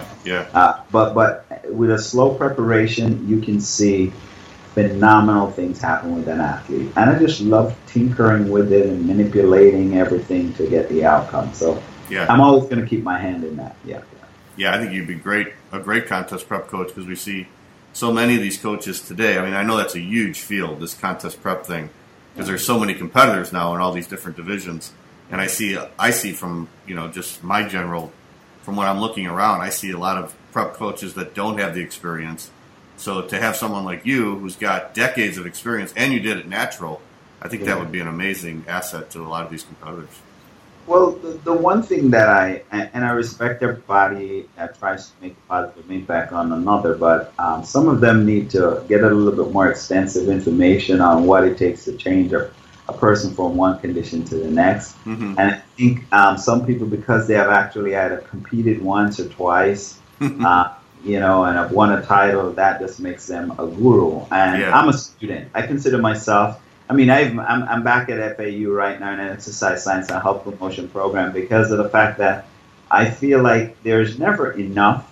But with a slow preparation, you can see phenomenal things happen with an athlete. And I just love tinkering with it and manipulating everything to get the outcome. So I'm always going to keep my hand in that. Yeah, I think you'd be a great contest prep coach, because we see so many of these coaches today. I mean, I know that's a huge field, this contest prep thing, because there's so many competitors now in all these different divisions. And I see from, you know, just my general, from what I'm looking around, I see a lot of prep coaches that don't have the experience. So to have someone like you who's got decades of experience and you did it natural, I think that would be an amazing asset to a lot of these competitors. Well, the one thing that I respect everybody that tries to make a positive impact on another, but some of them need to get a little bit more extensive information on what it takes to change a person from one condition to the next. And I think some people, because they have actually either competed once or twice, you know, and have won a title, that just makes them a guru. And I'm a student. I consider myself, I mean, I'm back at FAU right now in an exercise science and health promotion program because of the fact that I feel like there's never enough.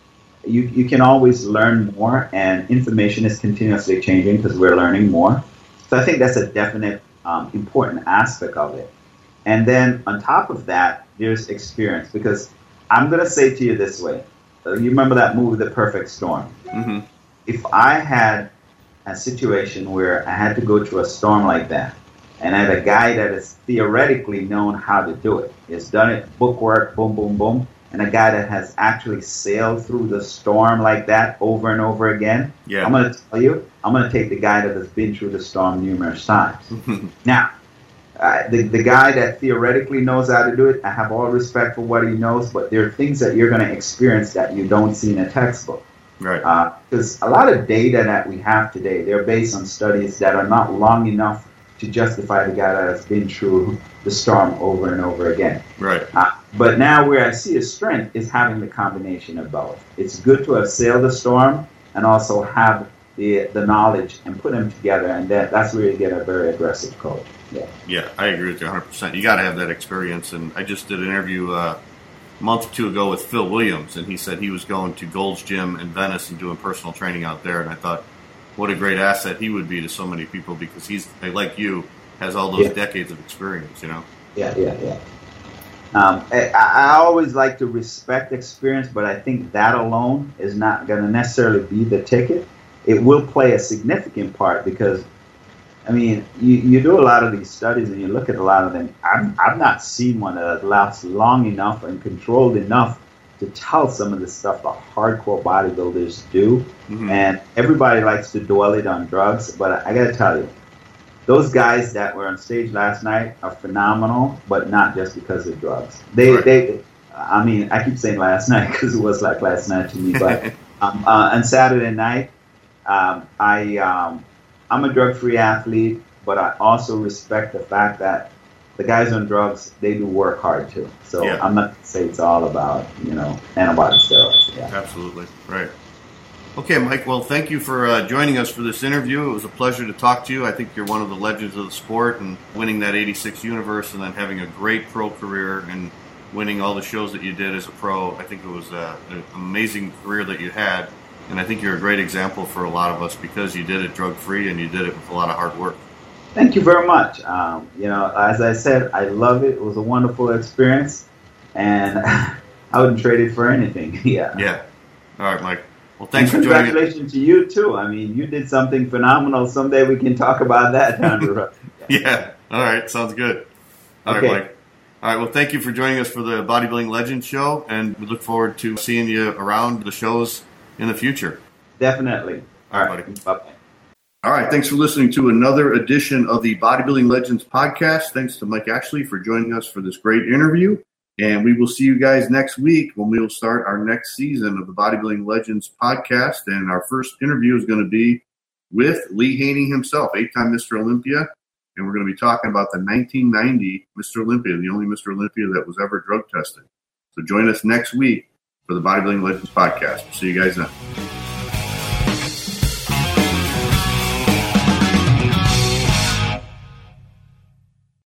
You can always learn more, and information is continuously changing because we're learning more. So I think that's a definite important aspect of it. And then on top of that, there's experience, because I'm going to say to you this way. You remember that movie, The Perfect Storm? If I had a situation where I had to go through a storm like that, and I had a guy that is theoretically known how to do it, has done it, bookwork, boom, boom, boom, and a guy that has actually sailed through the storm like that over and over again, I'm going to tell you, I'm going to take the guy that has been through the storm numerous times. Now, the guy that theoretically knows how to do it, I have all respect for what he knows, but there are things that you're going to experience that you don't see in a textbook. Right. Because a lot of data that we have today, they're based on studies that are not long enough to justify the guy that has been through the storm over and over again. Right. But now where I see his strength is having the combination of both. It's good to have sailed the storm and also have the knowledge and put them together, and that's where you get a very aggressive coach. Yeah, I agree with you 100%. You got to have that experience. And I just did an interview a month or two ago with Phil Williams, and he said he was going to Gold's Gym in Venice and doing personal training out there. And I thought, what a great asset he would be to so many people, because he's, like you, has all those decades of experience, you know? Yeah. I always like to respect experience, but I think that alone is not going to necessarily be the ticket. It will play a significant part because, I mean, you do a lot of these studies and you look at a lot of them. I've not seen one that lasts long enough and controlled enough to tell some of the stuff the hardcore bodybuilders do. Mm-hmm. And everybody likes to dwell it on drugs, but I got to tell you, those guys that were on stage last night are phenomenal, but not just because of drugs. I mean, I keep saying last night because it was like last night to me, but on Saturday night, I'm a drug-free athlete, but I also respect the fact that the guys on drugs, they do work hard too. So I'm not going to say it's all about, antibody steroids. Yeah. Absolutely. Right. Okay, Mike. Well, thank you for joining us for this interview. It was a pleasure to talk to you. I think you're one of the legends of the sport, and winning that 86 Universe and then having a great pro career and winning all the shows that you did as a pro. I think it was an amazing career that you had, and I think you're a great example for a lot of us because you did it drug-free and you did it with a lot of hard work. Thank you very much. As I said, I love it. It was a wonderful experience, and I wouldn't trade it for anything. Yeah. All right, Mike. Well, thanks for joining. Congratulations to you, too. I mean, you did something phenomenal. Someday we can talk about that down the road. Yeah. All right. Sounds good. All right, Mike. All right. Well, thank you for joining us for the Bodybuilding Legends Show, and we look forward to seeing you around the shows in the future. Definitely. All right, buddy. Bye-bye. All right. Thanks for listening to another edition of the Bodybuilding Legends podcast. Thanks to Mike Ashley for joining us for this great interview. And we will see you guys next week when we will start our next season of the Bodybuilding Legends podcast. And our first interview is going to be with Lee Haney himself, 8-time Mr. Olympia. And we're going to be talking about the 1990 Mr. Olympia, the only Mr. Olympia that was ever drug tested. So join us next week for the Bodybuilding Legends podcast. See you guys then.